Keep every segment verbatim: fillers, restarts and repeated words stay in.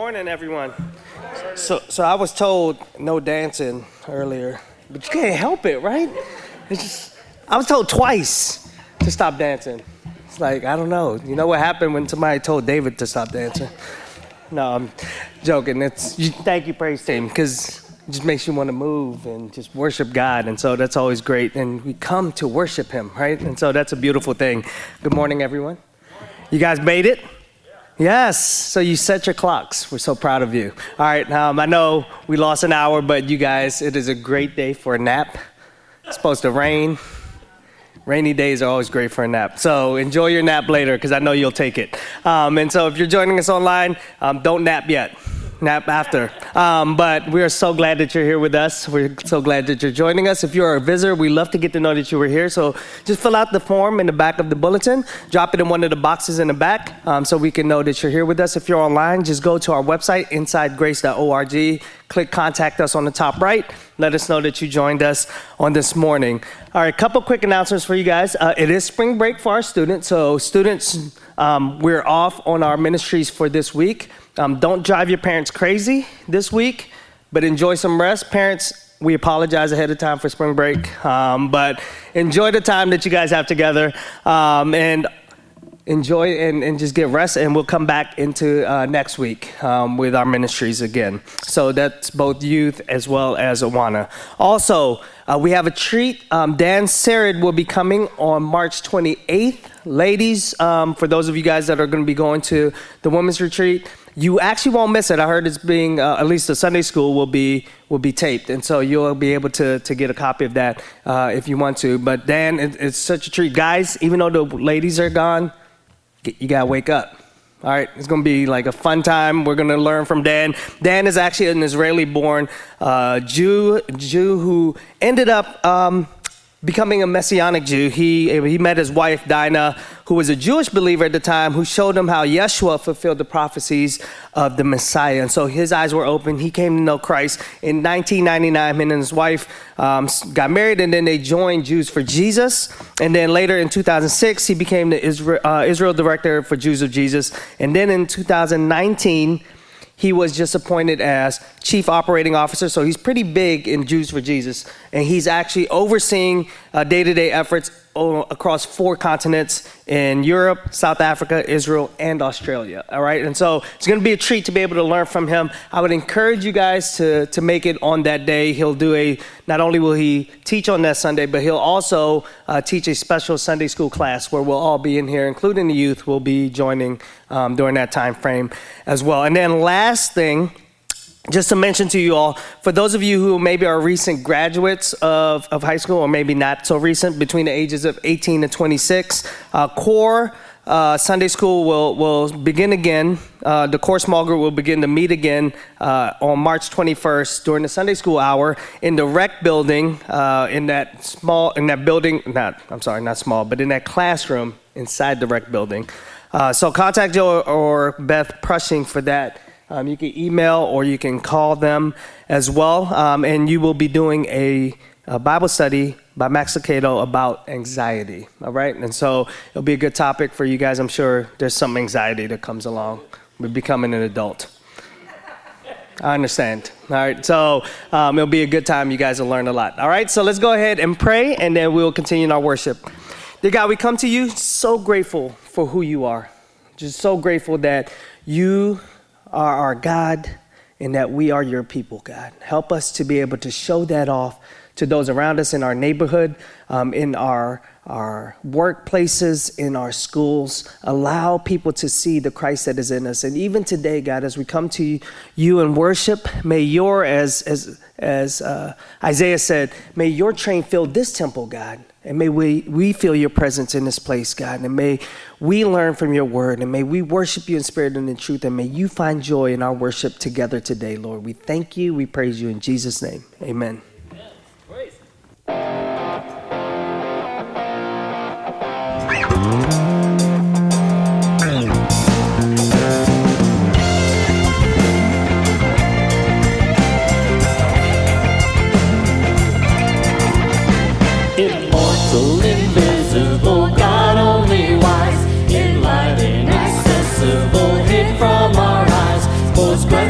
morning, everyone. So, so I was told no dancing earlier, but you can't help it, right? It's just, I was told twice to stop dancing. It's like, I don't know. You know what happened when somebody told David to stop dancing? No, I'm joking. It's you, thank you, praise team, because it just makes you want to move and just worship God, and so that's always great. And we come to worship Him, right? And so that's a beautiful thing. Good morning, everyone. You guys made it? Yes. So you set your clocks. We're so proud of you. All right. Um, I know we lost an hour, but you guys, it is a great day for a nap. It's supposed to rain. Rainy days are always great for a nap. So enjoy your nap later, because I know you'll take it. Um, and so if you're joining us online, um, don't nap yet. Nap after. Um, but we are so glad that you're here with us. We're so glad that you're joining us. If you're a visitor, we love to get to know that you were here. So just fill out the form in the back of the bulletin. Drop it in one of the boxes in the back um, so we can know that you're here with us. If you're online, just go to our website, inside grace dot org. Click Contact Us on the top right. Let us know that you joined us on this morning. All right, a couple quick announcements for you guys. Uh, it is spring break for our students. So students, um, we're off on our ministries for this week. Um, don't drive your parents crazy this week, but enjoy some rest. Parents, we apologize ahead of time for spring break, um, but enjoy the time that you guys have together, um, and enjoy and, and just get rest, and we'll come back into uh, next week um, with our ministries again. So that's both youth as well as Awana. Also, uh, we have a treat. Um, Dan Sarid will be coming on March twenty-eighth. Ladies, um, for those of you guys that are going to be going to the women's retreat, you actually won't miss it. I heard it's being, uh, at least the Sunday school will be will be taped, and so you'll be able to to get a copy of that uh, if you want to. But Dan, it, it's such a treat. Guys, even though the ladies are gone, you got to wake up. All right, it's going to be like a fun time. We're going to learn from Dan. Dan is actually an Israeli-born uh, Jew, Jew who ended up um, becoming a Messianic Jew. He he met his wife, Dinah, who was a Jewish believer at the time, who showed him how Yeshua fulfilled the prophecies of the Messiah. And so his eyes were open. He came to know Christ. In nineteen ninety-nine, him and his wife um, got married, and then they joined Jews for Jesus. And then later in two thousand six, he became the Israel, uh, Israel Director for Jews of Jesus. And then in two thousand nineteen, he was just appointed as Chief Operating Officer, so he's pretty big in Jews for Jesus, and he's actually overseeing uh, day-to-day efforts o- across four continents in Europe, South Africa, Israel, and Australia, all right? And so it's going to be a treat to be able to learn from him. I would encourage you guys to, to make it on that day. He'll do a, not only will he teach on that Sunday, but he'll also uh, teach a special Sunday school class where we'll all be in here, including the youth, will be joining um, during that time frame as well. And then last thing, just to mention to you all, for those of you who maybe are recent graduates of, of high school, or maybe not so recent, between the ages of eighteen to twenty-six, uh, Core uh, Sunday School will, will begin again. Uh, the Core Small Group will begin to meet again uh, on March twenty-first during the Sunday School hour in the rec building, uh, in that small, in that building, not, I'm sorry, not small, but in that classroom inside the rec building. Uh, so contact Joe or Beth Prushing for that. Um, you can email or you can call them as well. Um, and you will be doing a, a Bible study by Max Lucado about anxiety. All right. And so it'll be a good topic for you guys. I'm sure there's some anxiety that comes along with becoming an adult. I understand. All right. So um, it'll be a good time. You guys will learn a lot. All right. So let's go ahead and pray, and then we'll continue in our worship. Dear God, we come to you so grateful for who you are. Just so grateful that you are our God and that we are your people, God. Help us to be able to show that off to those around us in our neighborhood, um, in our our workplaces, in our schools. Allow people to see the Christ that is in us. And even today, God, as we come to you in worship, may your, as as as uh, Isaiah said, may your train fill this temple, God. And may we, we feel your presence in this place, God. And may we learn from your word. And may we worship you in spirit and in truth. And may you find joy in our worship together today, Lord. We thank you. We praise you in Jesus' name. Amen. Immortal, invisible, God only wise, in light inaccessible, hid from our eyes, most gracious.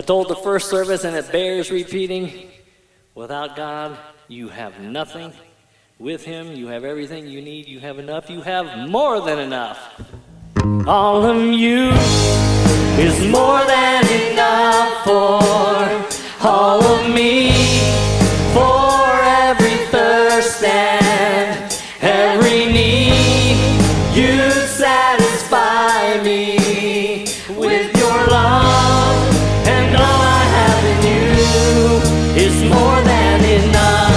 told the first service, and it bears repeating, without God, you have nothing. With Him, you have everything you need. You have enough. You have more than enough. All of you is more than enough for all of me, for every thirst and every need. You satisfy me with your love, and all I have in you is more than enough.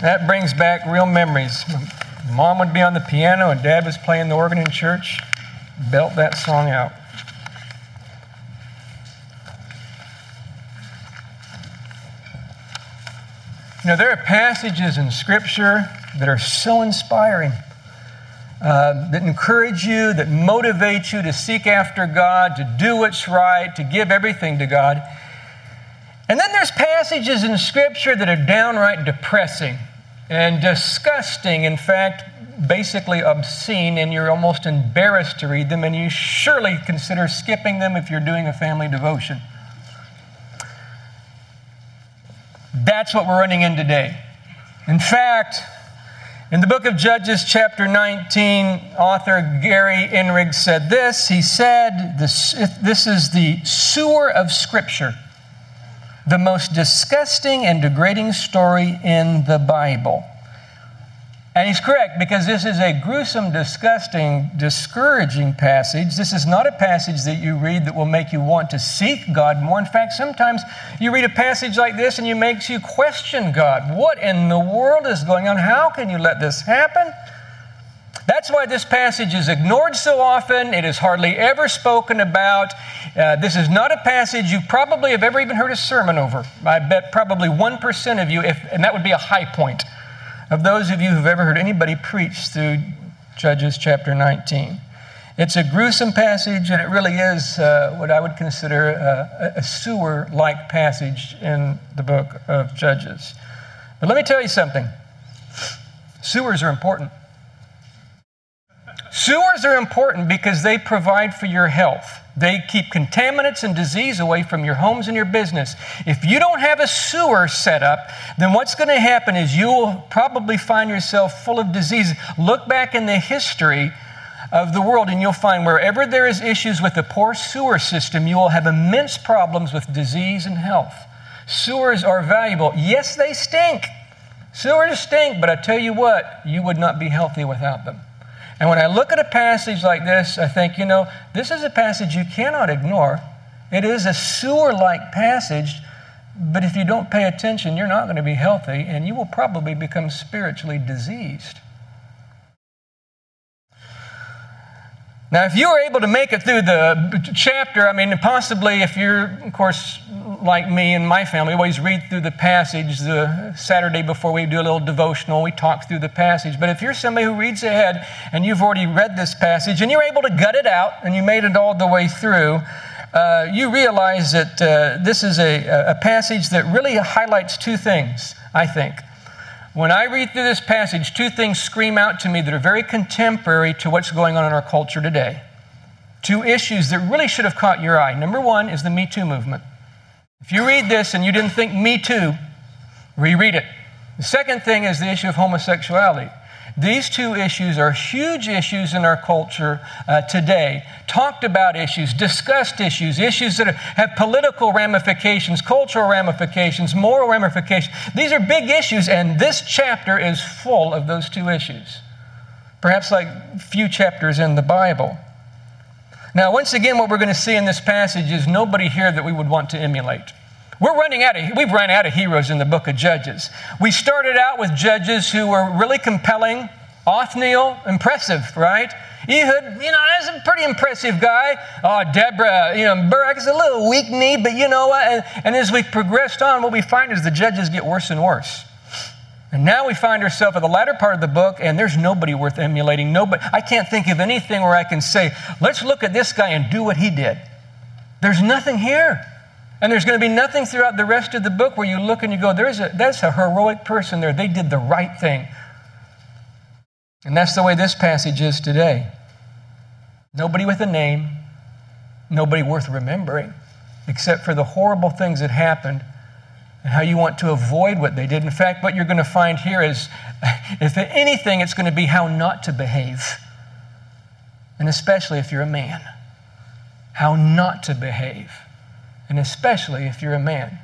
That brings back real memories. Mom would be on the piano and Dad was playing the organ in church. Belt that song out. You know, there are passages in Scripture that are so inspiring, uh, that encourage you, that motivate you to seek after God, to do what's right, to give everything to God. And then there's passages in Scripture that are downright depressing and disgusting, in fact, basically obscene, and you're almost embarrassed to read them, and you surely consider skipping them if you're doing a family devotion. That's what we're running in today. In fact, in the book of Judges, chapter nineteen, author Gary Enrig said this. He said, this, this is the sewer of Scripture, the most disgusting and degrading story in the Bible. And he's correct, because this is a gruesome, disgusting, discouraging passage. This is not a passage that you read that will make you want to seek God more. In fact, sometimes you read a passage like this and it makes you question God. What in the world is going on? How can you let this happen? That's why this passage is ignored so often. It is hardly ever spoken about. Uh, this is not a passage you probably have ever even heard a sermon over. I bet probably one percent of you, if, and that would be a high point, of those of you who've ever heard anybody preach through Judges chapter nineteen. It's a gruesome passage, and it really is uh, what I would consider a, a sewer-like passage in the book of Judges. But let me tell you something. Sewers are important. Sewers are important because they provide for your health. They keep contaminants and disease away from your homes and your business. If you don't have a sewer set up, then what's going to happen is you'll probably find yourself full of disease. Look back in the history of the world and you'll find wherever there is issues with a poor sewer system, you will have immense problems with disease and health. Sewers are valuable. Yes, they stink. Sewers stink, but I tell you what, you would not be healthy without them. And when I look at a passage like this, I think, you know, this is a passage you cannot ignore. It is a sewer-like passage, but if you don't pay attention, you're not going to be healthy, and you will probably become spiritually diseased. Now, if you were able to make it through the chapter, I mean, possibly if you're, of course, like me and my family, we always read through the passage the Saturday before we do a little devotional, we talk through the passage. But if you're somebody who reads ahead and you've already read this passage and you're able to gut it out and you made it all the way through, uh, you realize that uh, this is a, a passage that really highlights two things, I think. When I read through this passage, two things scream out to me that are very contemporary to what's going on in our culture today. Two issues that really should have caught your eye. Number one is the Me Too movement. If you read this and you didn't think Me Too, reread it. The second thing is the issue of homosexuality. These two issues are huge issues in our culture uh, today. Talked about issues, discussed issues, issues that have political ramifications, cultural ramifications, moral ramifications. These are big issues, and this chapter is full of those two issues. Perhaps like few chapters in the Bible. Now, once again, what we're going to see in this passage is nobody here that we would want to emulate. We're running out of, we've run out of heroes in the book of Judges. We started out with judges who were really compelling. Othniel, impressive, right? Ehud, you know, that's a pretty impressive guy. Oh, Deborah, you know, Barak's a little weak-kneed, but you know what? And, and as we progressed on, what we find is the judges get worse and worse. And now we find ourselves at the latter part of the book, and there's nobody worth emulating. Nobody. I can't think of anything where I can say, let's look at this guy and do what he did. There's nothing here. And there's going to be nothing throughout the rest of the book where you look and you go, there's a, that's a heroic person there. They did the right thing. And that's the way this passage is today. Nobody with a name, nobody worth remembering, except for the horrible things that happened and how you want to avoid what they did. In fact, what you're going to find here is, if anything, it's going to be how not to behave. And especially if you're a man. How not to behave. And especially if you're a man.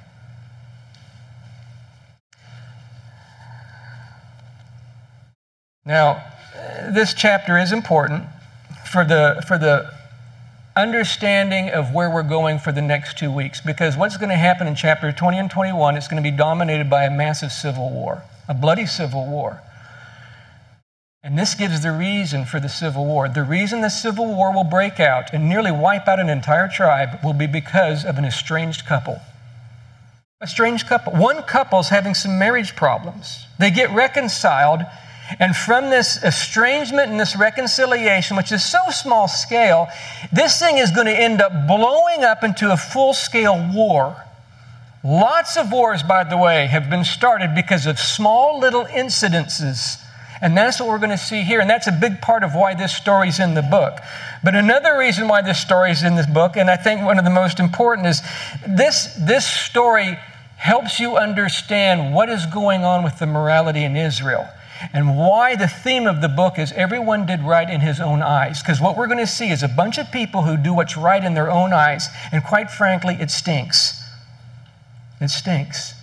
Now, this chapter is important for the, for the understanding of where we're going for the next two weeks, because what's going to happen in chapter twenty and twenty-one is going to be dominated by a massive civil war. a bloody civil war. And this gives the reason for the civil war. The reason the civil war will break out and nearly wipe out an entire tribe will be because of an estranged couple. Estranged couple. One couple's having some marriage problems. They get reconciled, and from this estrangement and this reconciliation, which is so small scale, this thing is going to end up blowing up into a full-scale war. Lots of wars, by the way, have been started because of small little incidences. And that's what we're going to see here. And that's a big part of why this story's in the book. But another reason why this story's in this book, and I think one of the most important, is this, this story helps you understand what is going on with the morality in Israel and why the theme of the book is everyone did right in his own eyes. Because what we're going to see is a bunch of people who do what's right in their own eyes. And quite frankly, it stinks. It stinks.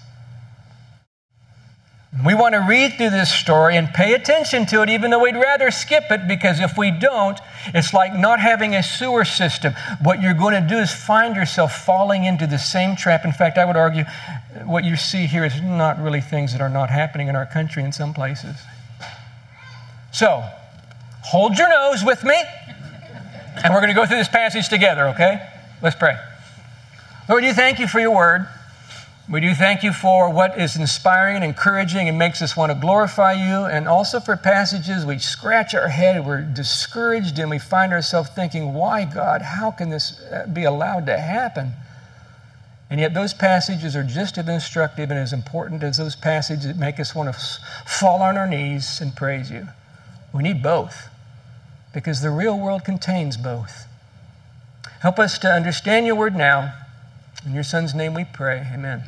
We want to read through this story and pay attention to it, even though we'd rather skip it, because if we don't, it's like not having a sewer system. What you're going to do is find yourself falling into the same trap. In fact, I would argue what you see here is not really things that are not happening in our country in some places. So, hold your nose with me, and we're going to go through this passage together, okay? Let's pray. Lord, we thank you for your word. We do thank you for what is inspiring and encouraging and makes us want to glorify you, and also for passages we scratch our head and we're discouraged and we find ourselves thinking, why, God, how can this be allowed to happen? And yet those passages are just as instructive and as important as those passages that make us want to fall on our knees and praise you. We need both, because the real world contains both. Help us to understand your word now. In your Son's name we pray. Amen.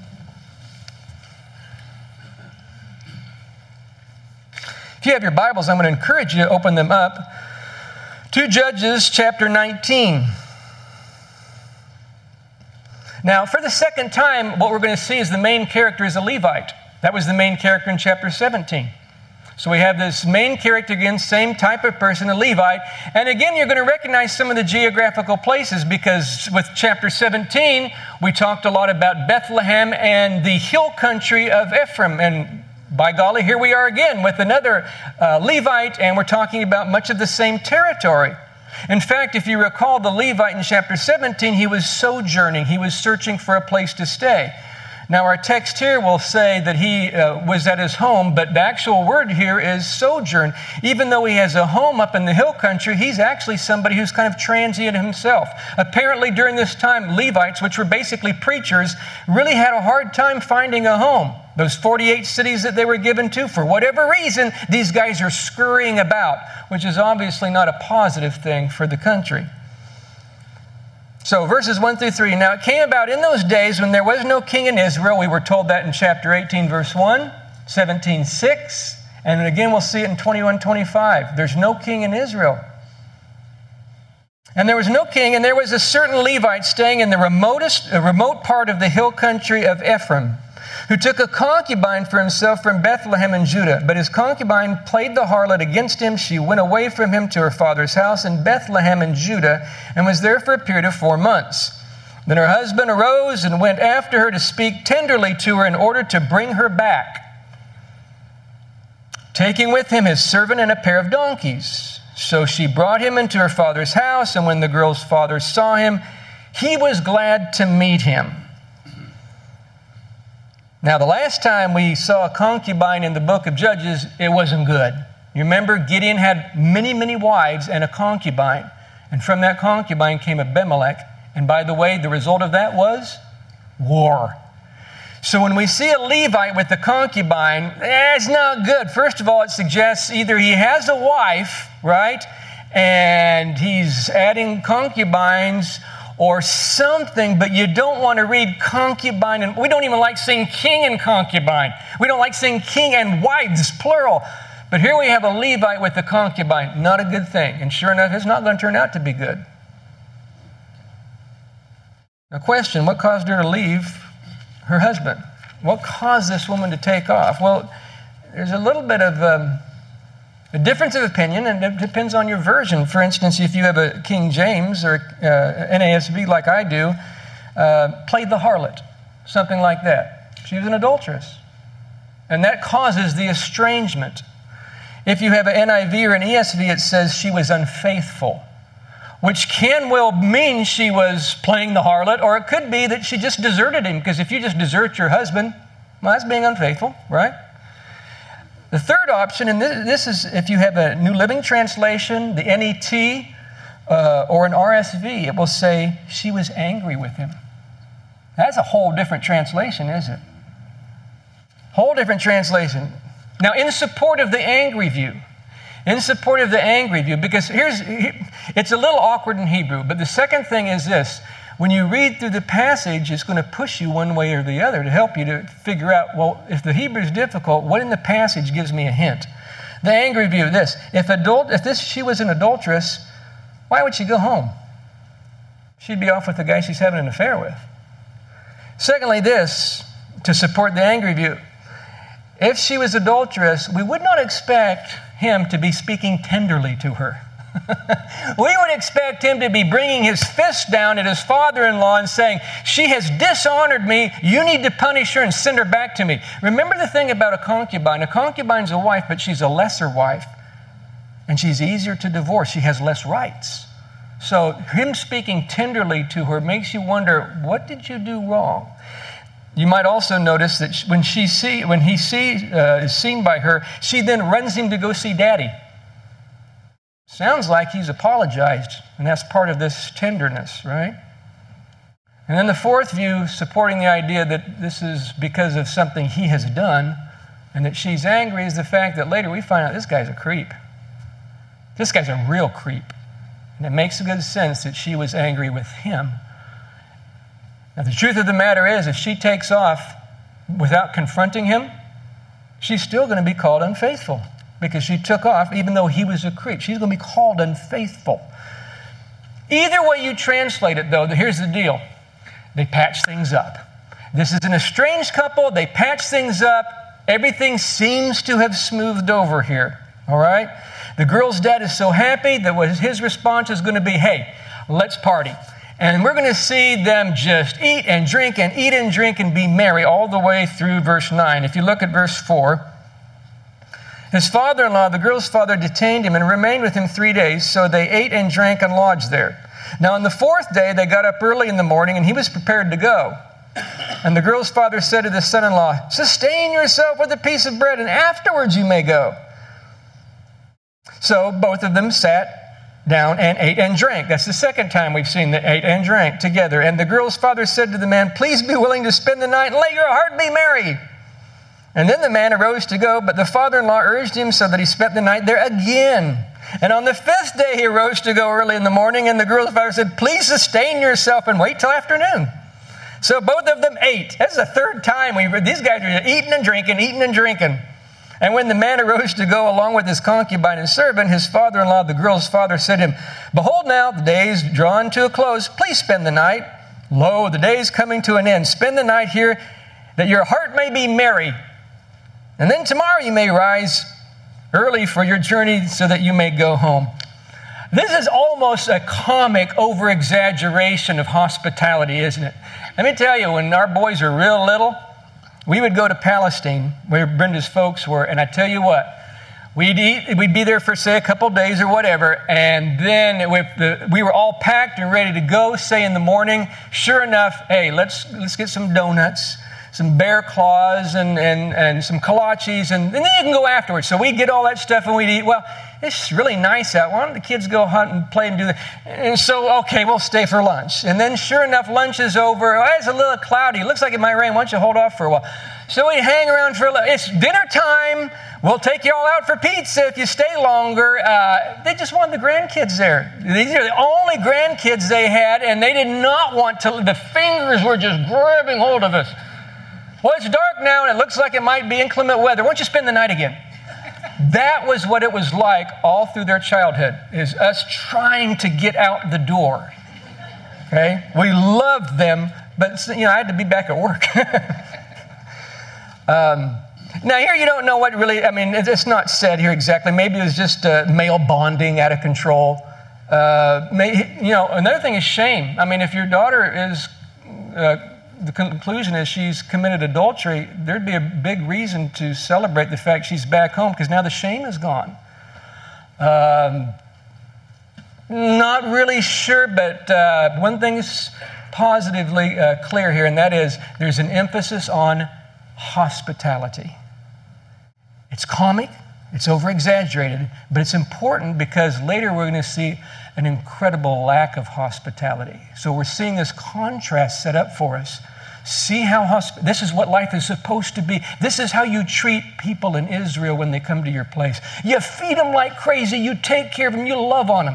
If you have your Bibles, I'm going to encourage you to open them up to Judges chapter nineteen. Now, for the second time, what we're going to see is the main character is a Levite. That was the main character in chapter seventeen. So we have this main character again, same type of person, a Levite. And again, you're going to recognize some of the geographical places, because with chapter seventeen, we talked a lot about Bethlehem and the hill country of Ephraim. And by golly, here we are again with another uh, Levite, and we're talking about much of the same territory. In fact, if you recall the Levite in chapter seventeen, he was sojourning. He was searching for a place to stay. Now, our text here will say that he uh, was at his home, but the actual word here is sojourn. Even though he has a home up in the hill country, he's actually somebody who's kind of transient himself. Apparently, during this time, Levites, which were basically preachers, really had a hard time finding a home. Those forty-eight cities that they were given to, for whatever reason, these guys are scurrying about, which is obviously not a positive thing for the country. So verses one through three. Now it came about in those days when there was no king in Israel. We were told that in chapter eighteen, verse one, seventeen, six, and again we'll see it in twenty-one, twenty-five. There's no king in Israel. And there was no king, and there was a certain Levite staying in the remotest, uh, remote part of the hill country of Ephraim, who took a concubine for himself from Bethlehem in Judah. But his concubine played the harlot against him. She went away from him to her father's house in Bethlehem in Judah and was there for a period of four months. Then her husband arose and went after her to speak tenderly to her in order to bring her back, taking with him his servant and a pair of donkeys. So she brought him into her father's house, and when the girl's father saw him, he was glad to meet him. Now, the last time we saw a concubine in the book of Judges, it wasn't good. You remember Gideon had many, many wives and a concubine. And from that concubine came Abimelech. And by the way, the result of that was war. So when we see a Levite with a concubine, eh, it's not good. First of all, it suggests either he has a wife, right, and he's adding concubines, or something, but you don't want to read concubine. And we don't even like saying king and concubine. We don't like saying king and wives, plural. But here we have a Levite with a concubine. Not a good thing. And sure enough, it's not going to turn out to be good. Now, question, what caused her to leave her husband? What caused this woman to take off? Well, there's a little bit of um, a difference of opinion, and it depends on your version. For instance, if you have a King James or uh, N A S B like I do, uh, played the harlot, something like that. She was an adulteress. And that causes the estrangement. If you have an N I V or an E S V, it says she was unfaithful, which can well mean she was playing the harlot, or it could be that she just deserted him, because if you just desert your husband, well, that's being unfaithful, right? The third option, and this is if you have a New Living Translation, the N E T, uh, or an R S V, it will say she was angry with him. That's a whole different translation, isn't it? Whole different translation. Now, in support of the angry view, in support of the angry view, because here's, it's a little awkward in Hebrew, but the second thing is this. When you read through the passage, it's going to push you one way or the other to help you to figure out, well, if the Hebrew is difficult, what in the passage gives me a hint? The angry view, this. If adult, if this she was an adulteress, why would she go home? She'd be off with the guy she's having an affair with. Secondly, this, to support the angry view. If she was adulterous, we would not expect him to be speaking tenderly to her. We would expect him to be bringing his fist down at his father-in-law and saying, she has dishonored me, you need to punish her and send her back to me. Remember the thing about a concubine. A concubine's a wife, but she's a lesser wife. And she's easier to divorce. She has less rights. So him speaking tenderly to her makes you wonder, what did you do wrong? You might also notice that when she see, when he see, uh, is seen by her, she then runs him to go see Daddy. Sounds like he's apologized, and that's part of this tenderness, right? And then the fourth view, supporting the idea that this is because of something he has done, and that she's angry, is the fact that later we find out this guy's a creep. This guy's a real creep. And it makes good sense that she was angry with him. Now, the truth of the matter is, if she takes off without confronting him, she's still going to be called unfaithful because she took off even though he was a creep. She's going to be called unfaithful. Either way you translate it, though, here's the deal. They patch things up. This is an estranged couple. They patch things up. Everything seems to have smoothed over here, all right? The girl's dad is so happy that what his response is going to be, hey, let's party. And we're going to see them just eat and drink and eat and drink and be merry all the way through verse nine. If you look at verse four, his father-in-law, the girl's father, detained him and remained with him three days, so they ate and drank and lodged there. Now on the fourth day, they got up early in the morning, and he was prepared to go. And the girl's father said to the son-in-law, sustain yourself with a piece of bread, and afterwards you may go. So both of them sat down and ate and drank. That's the second time we've seen that ate and drank together. And the girl's father said to the man, please be willing to spend the night and let your heart be merry. And then the man arose to go, but the father-in-law urged him so that he spent the night there again. And on the fifth day he arose to go early in the morning, and the girl's father said, please sustain yourself and wait till afternoon. So both of them ate. That's the third time we read. These guys are eating and drinking, eating and drinking. And when the man arose to go along with his concubine and servant, his father-in-law, the girl's father, said to him, behold now, the day is drawn to a close. Please spend the night. Lo, the day is coming to an end. Spend the night here, that your heart may be merry. And then tomorrow you may rise early for your journey so that you may go home. This is almost a comic over-exaggeration of hospitality, isn't it? Let me tell you, when our boys were real little, we would go to Palestine, where Brenda's folks were, and I tell you what, we'd eat, we'd be there for, say, a couple days or whatever, and then with the, we were all packed and ready to go, say, in the morning. Sure enough, hey, let's let's get some donuts, some bear claws, and, and, and some kolaches, and, and then you can go afterwards. So we'd get all that stuff and we'd eat. Well, it's really nice out. Why don't the kids go hunt and play and do that? And so, okay, we'll stay for lunch. And then sure enough, lunch is over. Oh, it's a little cloudy. It looks like it might rain. Why don't you hold off for a while? So we hang around for a little. It's dinner time. We'll take you all out for pizza if you stay longer. Uh, they just wanted the grandkids there. These are the only grandkids they had, and they did not want to. The fingers were just grabbing hold of us. Well, it's dark now, and it looks like it might be inclement weather. Why don't you spend the night again? That was what it was like all through their childhood, is us trying to get out the door. Okay? We loved them, but you know, I had to be back at work. um, now here you don't know what really, I mean, it's not said here exactly. Maybe it was just uh, male bonding out of control. Uh, may, you know, another thing is shame. I mean, if your daughter is uh, the conclusion is she's committed adultery, there'd be a big reason to celebrate the fact she's back home because now the shame is gone. Um, not really sure, but uh, one thing is positively uh, clear here, and that is there's an emphasis on hospitality. It's comic, it's over-exaggerated, but it's important because later we're going to see an incredible lack of hospitality. So we're seeing this contrast set up for us. See how hosp- this is what life is supposed to be. This is how you treat people in Israel when they come to your place. You feed them like crazy. You take care of them. You love on them.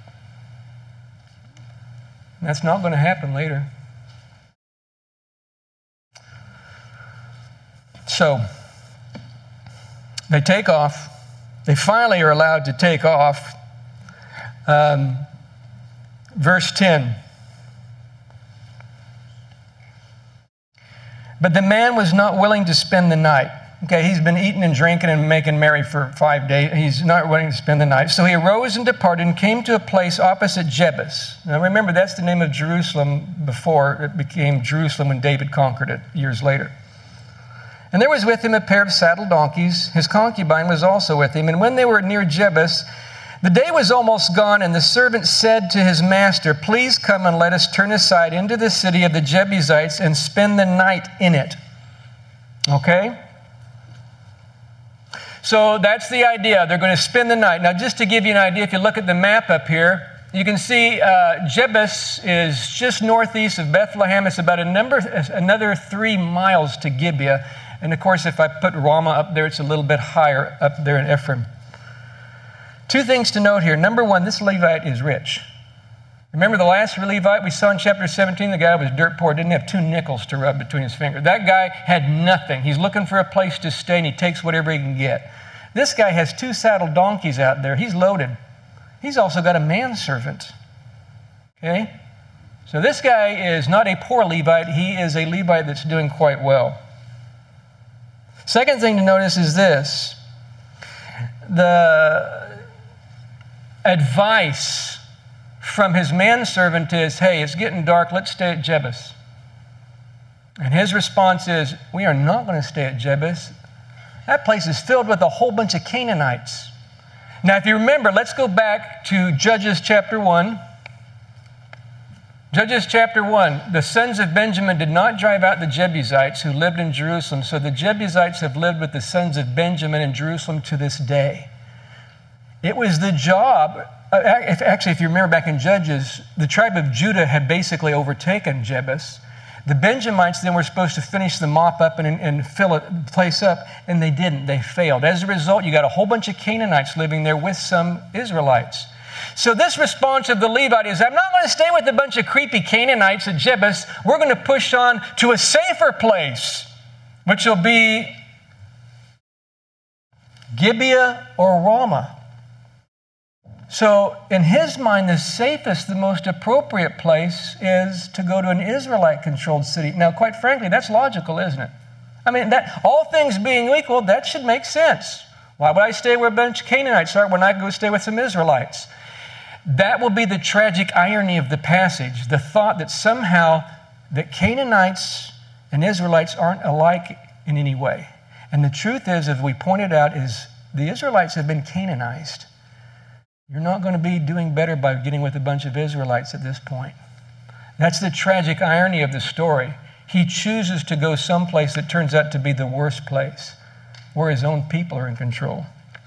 That's not going to happen later. So they take off. They finally are allowed to take off. Um, verse ten. But the man was not willing to spend the night. Okay, he's been eating and drinking and making merry for five days. He's not willing to spend the night. So he arose and departed and came to a place opposite Jebus. Now remember, that's the name of Jerusalem before it became Jerusalem when David conquered it years later. And there was with him a pair of saddled donkeys. His concubine was also with him. And when they were near Jebus, the day was almost gone, and the servant said to his master, "Please come and let us turn aside into the city of the Jebusites and spend the night in it." Okay? So that's the idea. They're going to spend the night. Now, just to give you an idea, if you look at the map up here, you can see uh, Jebus is just northeast of Bethlehem. It's about a number, another three miles to Gibeah. And of course, if I put Ramah up there, it's a little bit higher up there in Ephraim. Two things to note here. Number one, this Levite is rich. Remember the last Levite we saw in chapter seventeen? The guy was dirt poor, didn't have two nickels to rub between his fingers. That guy had nothing. He's looking for a place to stay, and he takes whatever he can get. This guy has two saddled donkeys out there. He's loaded. He's also got a manservant. Okay? So this guy is not a poor Levite. He is a Levite that's doing quite well. Second thing to notice is this. The advice from his manservant is, "Hey, it's getting dark. Let's stay at Jebus." And his response is, "We are not going to stay at Jebus. That place is filled with a whole bunch of Canaanites." Now, if you remember, let's go back to Judges chapter one. Judges chapter one. The sons of Benjamin did not drive out the Jebusites who lived in Jerusalem, so the Jebusites have lived with the sons of Benjamin in Jerusalem to this day. It was the job, actually, if you remember back in Judges, the tribe of Judah had basically overtaken Jebus. The Benjamites then were supposed to finish the mop up and, and fill the place up, and they didn't. They failed. As a result, you got a whole bunch of Canaanites living there with some Israelites. So this response of the Levite is, "I'm not going to stay with a bunch of creepy Canaanites at Jebus. We're going to push on to a safer place, which will be Gibeah or Ramah." So in his mind, the safest, the most appropriate place is to go to an Israelite-controlled city. Now, quite frankly, that's logical, isn't it? I mean, that, all things being equal, that should make sense. Why would I stay where a bunch of Canaanites are when I go stay with some Israelites? That will be the tragic irony of the passage, the thought that somehow that Canaanites and Israelites aren't alike in any way. And the truth is, as we pointed out, is the Israelites have been Canaanized. You're not going to be doing better by getting with a bunch of Israelites at this point. That's the tragic irony of the story. He chooses to go someplace that turns out to be the worst place, where his own people are in control.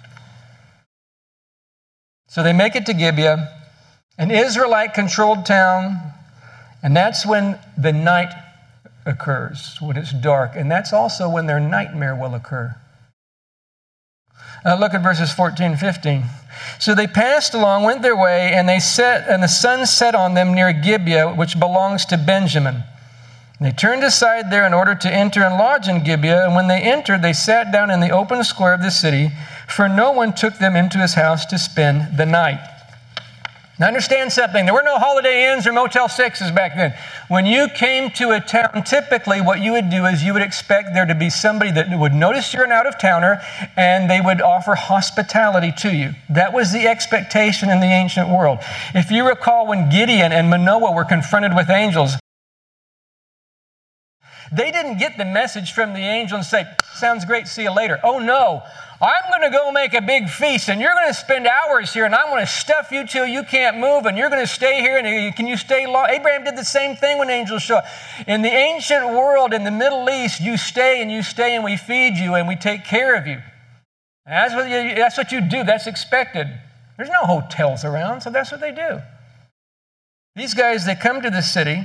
So they make it to Gibeah, an Israelite-controlled town, and that's when the night occurs, when it's dark, and that's also when their nightmare will occur. Uh, look at verses fourteen and fifteen. So they passed along, went their way, and they set, and the sun set on them near Gibeah, which belongs to Benjamin. And they turned aside there in order to enter and lodge in Gibeah. And when they entered, they sat down in the open square of the city, for no one took them into his house to spend the night. Now understand something. There were no Holiday Inns or Motel Sixes back then. When you came to a town, typically what you would do is you would expect there to be somebody that would notice you're an out-of-towner, and they would offer hospitality to you. That was the expectation in the ancient world. If you recall when Gideon and Manoah were confronted with angels, They didn't get the message from the angel and say, sounds great, see you later. Oh no, I'm going to go make a big feast and you're going to spend hours here and I'm going to stuff you till you can't move and you're going to stay here and can you stay long? Abraham did the same thing when angels show up. In the ancient world, in the Middle East, you stay and you stay and we feed you and we take care of you. And that's what you, that's what you do. That's expected. There's no hotels around, so that's what they do. These guys, they come to the city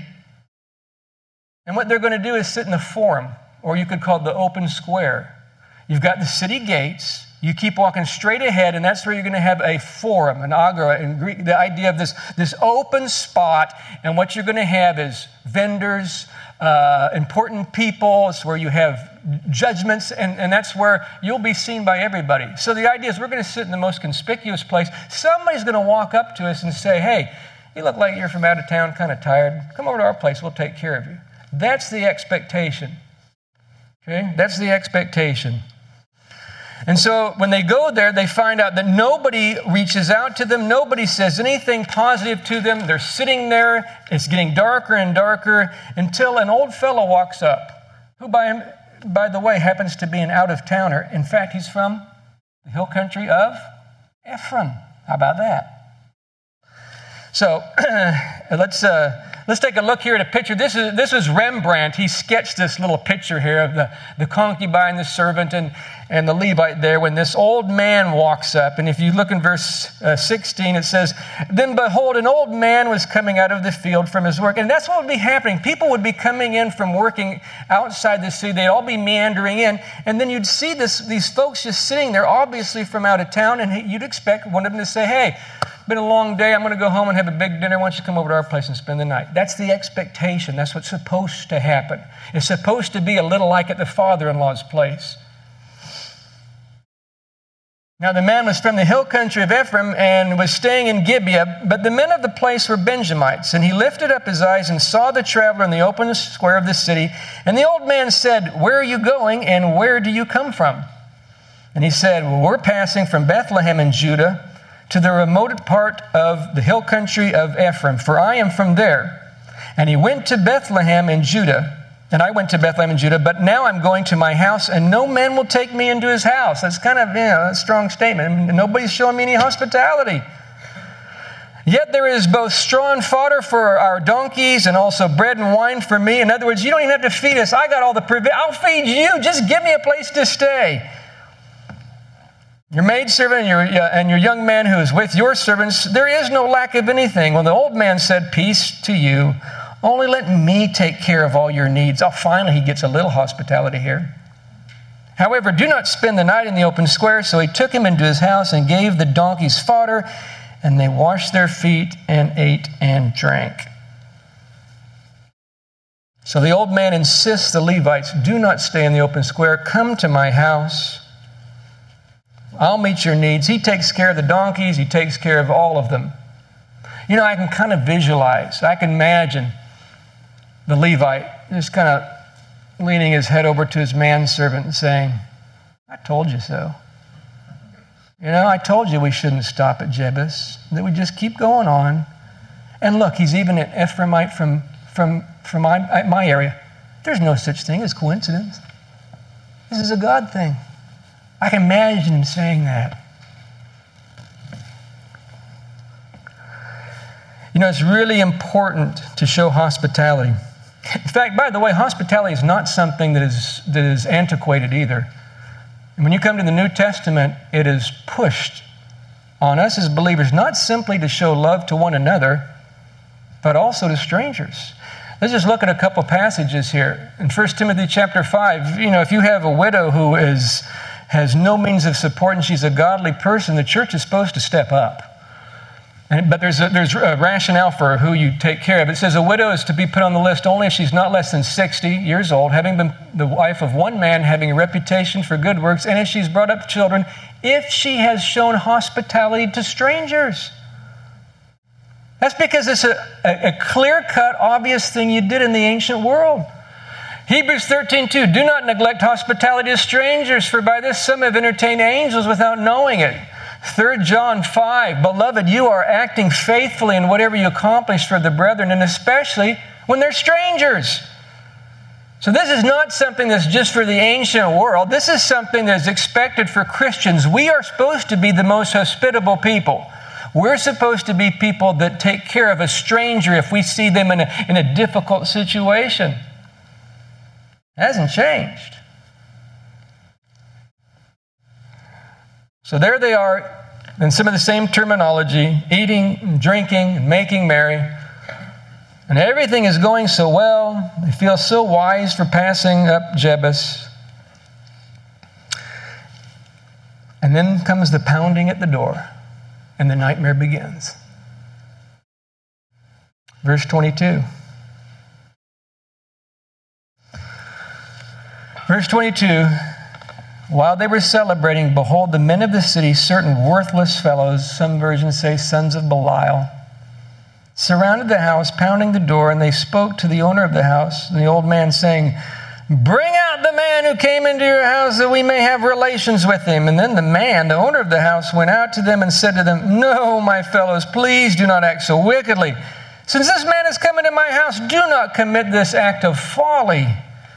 and what they're going to do is sit in the forum, or you could call it the open square. You've got the city gates. You keep walking straight ahead, and that's where you're going to have a forum, an agora in Greek, the idea of this, this open spot. And what you're going to have is vendors, uh, important people. It's where you have judgments, and, and that's where you'll be seen by everybody. So the idea is we're going to sit in the most conspicuous place. Somebody's going to walk up to us and say, hey, you look like you're from out of town, kind of tired. Come over to our place. We'll take care of you. That's the expectation. Okay? That's the expectation. And so when they go there, they find out that nobody reaches out to them. Nobody says anything positive to them. They're sitting there. It's getting darker and darker until an old fellow walks up, who, by, by the way, happens to be an out-of-towner. In fact, he's from the hill country of Ephraim. How about that? So let's... Uh, Let's take a look here at a picture. This is this is Rembrandt. He sketched this little picture here of the, the concubine, the servant, and, and the Levite there when this old man walks up. And if you look in verse uh, sixteen, it says, then behold, an old man was coming out of the field from his work. And that's what would be happening. People would be coming in from working outside the city. They'd all be meandering in. And then you'd see this these folks just sitting there, obviously from out of town. And you'd expect one of them to say, hey, been a long day. I'm going to go home and have a big dinner. Why don't you come over to our place and spend the night? That's the expectation. That's what's supposed to happen. It's supposed to be a little like at the father-in-law's place. Now, the man was from the hill country of Ephraim and was staying in Gibeah, but the men of the place were Benjamites. And he lifted up his eyes and saw the traveler in the open square of the city. And the old man said, where are you going and where do you come from? And he said, well, we're passing from Bethlehem in Judah to the remote part of the hill country of Ephraim, for I am from there. And he went to Bethlehem in Judah, and I went to Bethlehem in Judah, but now I'm going to my house, and no man will take me into his house. That's kind of, you know, a strong statement. Nobody's showing me any hospitality. Yet there is both straw and fodder for our donkeys, and also bread and wine for me. In other words, you don't even have to feed us. I got all the provision. I'll feed you. Just give me a place to stay. Your maidservant and your, uh, and your young man who is with your servants, there is no lack of anything. Well, the old man said, peace to you. Only let me take care of all your needs. Oh, finally, he gets a little hospitality here. However, do not spend the night in the open square. So he took him into his house and gave the donkeys fodder, and they washed their feet and ate and drank. So the old man insists the Levites, do not stay in the open square. Come to my house. I'll meet your needs. He takes care of the donkeys. He takes care of all of them. You know, I can kind of visualize. I can imagine the Levite just kind of leaning his head over to his manservant and saying, I told you so. You know, I told you we shouldn't stop at Jebus, that we just keep going on. And look, he's even an Ephraimite from, from, from my, my area. There's no such thing as coincidence. This is a God thing. I can imagine him saying that. You know, it's really important to show hospitality. In fact, by the way, hospitality is not something that is, that is antiquated either. And when you come to the New Testament, it is pushed on us as believers, not simply to show love to one another, but also to strangers. Let's just look at a couple passages here. In First Timothy chapter five, you know, if you have a widow who is has no means of support and she's a godly person, the church is supposed to step up. And, but there's a, there's a rationale for who you take care of. It says a widow is to be put on the list only if she's not less than sixty years old, having been the wife of one man, having a reputation for good works, and if she's brought up children, if she has shown hospitality to strangers. That's because it's a, a, a clear-cut, obvious thing you did in the ancient world. Hebrews thirteen two, do not neglect hospitality to strangers, for by this some have entertained angels without knowing it. Third John five, beloved, you are acting faithfully in whatever you accomplish for the brethren, and especially when they're strangers. So this is not something that's just for the ancient world. This is something that's expected for Christians. We are supposed to be the most hospitable people. We're supposed to be people that take care of a stranger if we see them in a, in a difficult situation. It hasn't changed. So there they are, in some of the same terminology, eating, and drinking, and making merry. And everything is going so well. They feel so wise for passing up Jebus. And then comes the pounding at the door, and the nightmare begins. Verse twenty-two. Verse twenty-two. While they were celebrating, behold, the men of the city, certain worthless fellows, some versions say sons of Belial, surrounded the house, pounding the door, and they spoke to the owner of the house, and the old man, saying, bring out the man who came into your house that we may have relations with him. And then the man, the owner of the house, went out to them and said to them, no, my fellows, please do not act so wickedly. Since this man has come into my house, do not commit this act of folly.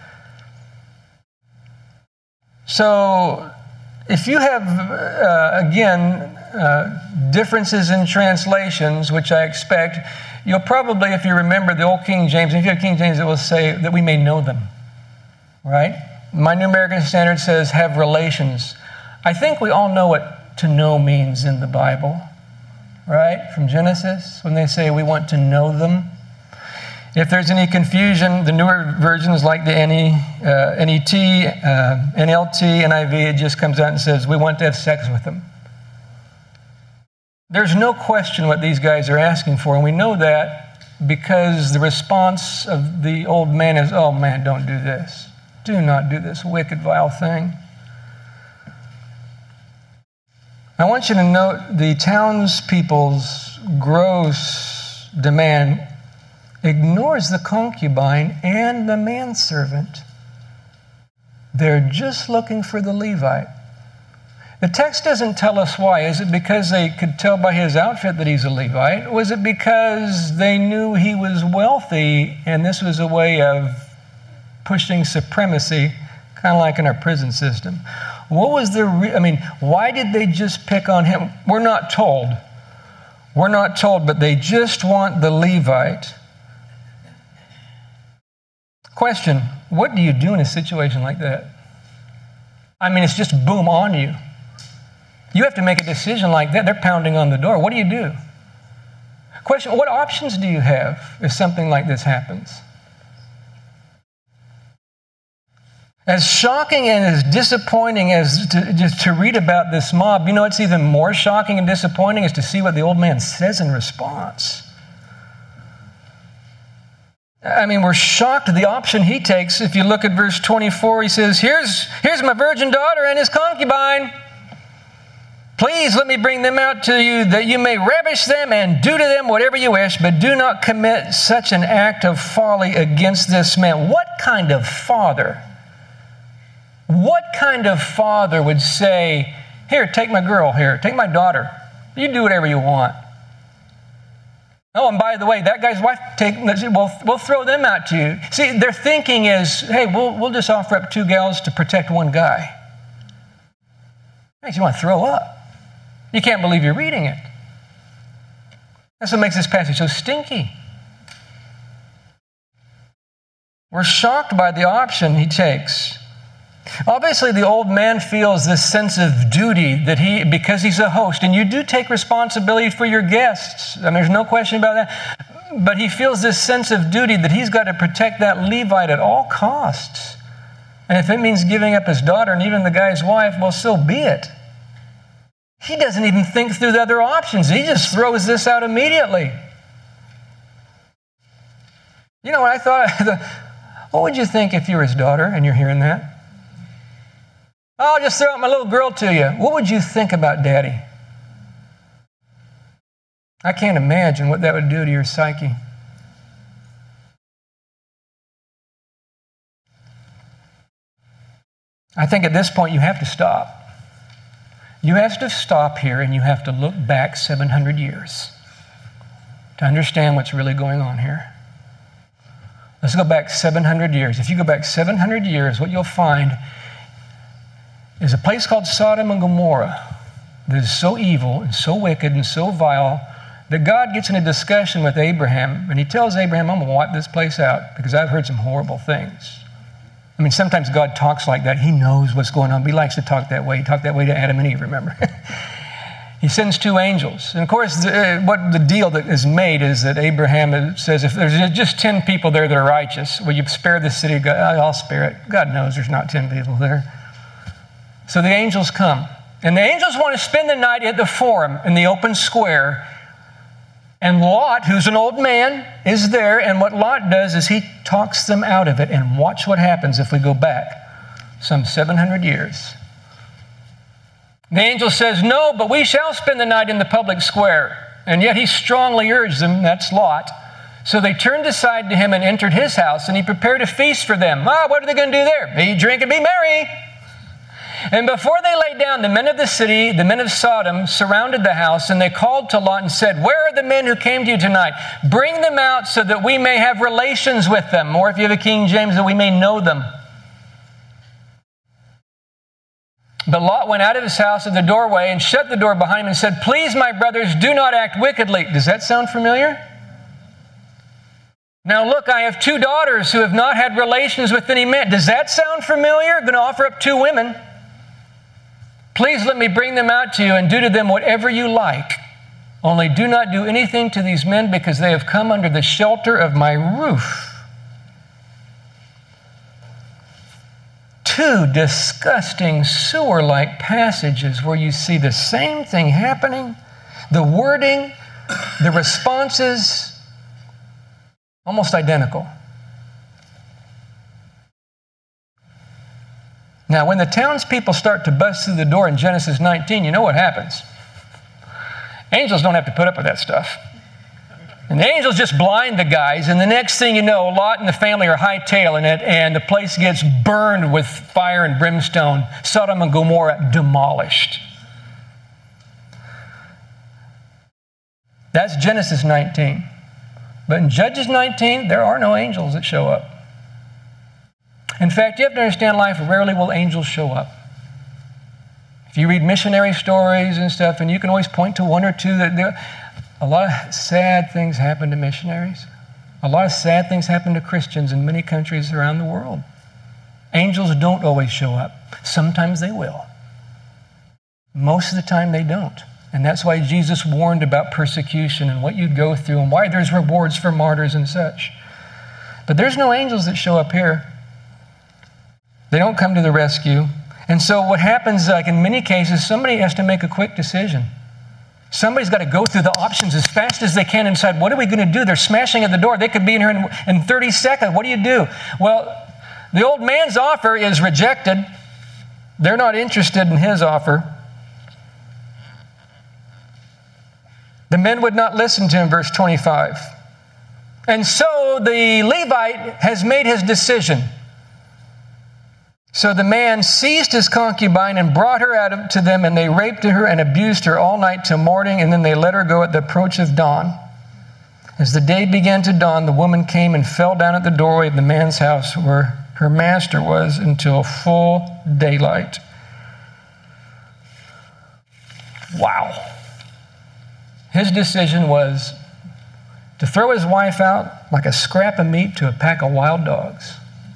So, if you have, uh, again, uh, differences in translations, which I expect, you'll probably, if you remember the old King James, if you have King James, it will say that we may know them, right? My New American Standard says have relations. I think we all know what to know means in the Bible, right? From Genesis, when they say we want to know them. If there's any confusion, the newer versions like the N E, uh, N E T, uh, N L T, N I V, it just comes out and says, we want to have sex with them. There's no question what these guys are asking for, and we know that because the response of the old man is, oh man, don't do this. Do not do this wicked, vile thing. I want you to note the townspeople's gross demand ignores the concubine and the manservant. They're just looking for the Levite. The text doesn't tell us why. Is it because they could tell by his outfit that he's a Levite? Or was it because they knew he was wealthy and this was a way of pushing supremacy, kind of like in our prison system? What was the, re- I mean, why did they just pick on him? We're not told. We're not told, but they just want the Levite. Question, what do you do in a situation like that? I mean, it's just boom on you. You have to make a decision like that. They're pounding on the door. What do you do? Question, what options do you have if something like this happens? As shocking and as disappointing as to, just to read about this mob, you know what's even more shocking and disappointing is to see what the old man says in response. I mean, we're shocked at the option he takes. If you look at verse twenty-four, he says, here's, here's my virgin daughter and his concubine. Please let me bring them out to you that you may ravish them and do to them whatever you wish, but do not commit such an act of folly against this man. What kind of father? What kind of father would say, here, take my girl here, take my daughter. You do whatever you want. Oh, and by the way, that guy's wife, take, we'll, we'll throw them out to you. See, their thinking is, hey, we'll, we'll just offer up two gals to protect one guy. Makes you want to throw up. You can't believe you're reading it. That's what makes this passage so stinky. We're shocked by the option he takes. Obviously, the old man feels this sense of duty that he, because he's a host, and you do take responsibility for your guests, and there's no question about that, but he feels this sense of duty that he's got to protect that Levite at all costs. And if it means giving up his daughter and even the guy's wife, well, so be it. He doesn't even think through the other options. He just throws this out immediately. You know what I thought? What would you think if you were his daughter and you're hearing that? Oh, I'll just throw out my little girl to you. What would you think about Daddy? I can't imagine what that would do to your psyche. I think at this point you have to stop. You have to stop here and you have to look back seven hundred years to understand what's really going on here. Let's go back seven hundred years. If you go back seven hundred years, what you'll find is a place called Sodom and Gomorrah that is so evil and so wicked and so vile that God gets in a discussion with Abraham, and he tells Abraham, I'm going to wipe this place out because I've heard some horrible things. I mean, sometimes God talks like that. He knows what's going on, but he likes to talk that way. He talked that way to Adam and Eve, remember? He sends two angels. And of course, the, what the deal that is made is that Abraham says, if there's just ten people there that are righteous, will you spare the city? God, I'll spare it. God knows there's not ten people there. So the angels come. And the angels want to spend the night at the forum in the open square. And Lot, who's an old man, is there. And what Lot does is he talks them out of it. And watch what happens if we go back some seven hundred years. The angel says, no, but we shall spend the night in the public square. And yet he strongly urged them, that's Lot. So they turned aside to him and entered his house, and he prepared a feast for them. Ah, what are they going to do there? Eat, drink, and be merry. And before they lay down, the men of the city, the men of Sodom, surrounded the house, and they called to Lot and said, where are the men who came to you tonight? Bring them out so that we may have relations with them. Or if you have a King James, that we may know them. But Lot went out of his house at the doorway and shut the door behind him and said, please, my brothers, do not act wickedly. Does that sound familiar? Now look, I have two daughters who have not had relations with any man. Does that sound familiar? I'm going to offer up two women. Please let me bring them out to you and do to them whatever you like. Only do not do anything to these men because they have come under the shelter of my roof. Two disgusting sewer-like passages where you see the same thing happening, the wording, the responses, almost identical. Now, when the townspeople start to bust through the door in Genesis nineteen, you know what happens. Angels don't have to put up with that stuff. And the angels just blind the guys, and the next thing you know, Lot and the family are hightailing it, and the place gets burned with fire and brimstone. Sodom and Gomorrah demolished. That's Genesis nineteen. But in Judges nineteen, there are no angels that show up. In fact, you have to understand life, rarely will angels show up. If you read missionary stories and stuff, and you can always point to one or two that there, a lot of sad things happen to missionaries. A lot of sad things happen to Christians in many countries around the world. Angels don't always show up. Sometimes they will. Most of the time they don't. And that's why Jesus warned about persecution and what you'd go through and why there's rewards for martyrs and such. But there's no angels that show up here. They don't come to the rescue. And so what happens, like in many cases, somebody has to make a quick decision. Somebody's got to go through the options as fast as they can and decide, what are we going to do? They're smashing at the door. They could be in here in, in thirty seconds. What do you do? Well, the old man's offer is rejected. They're not interested in his offer. The men would not listen to him, verse twenty-five. And so the Levite has made his decision. So the man seized his concubine and brought her out to them, and they raped her and abused her all night till morning, and then they let her go at the approach of dawn. As the day began to dawn, the woman came and fell down at the doorway of the man's house where her master was until full daylight. Wow. His decision was to throw his wife out like a scrap of meat to a pack of wild dogs.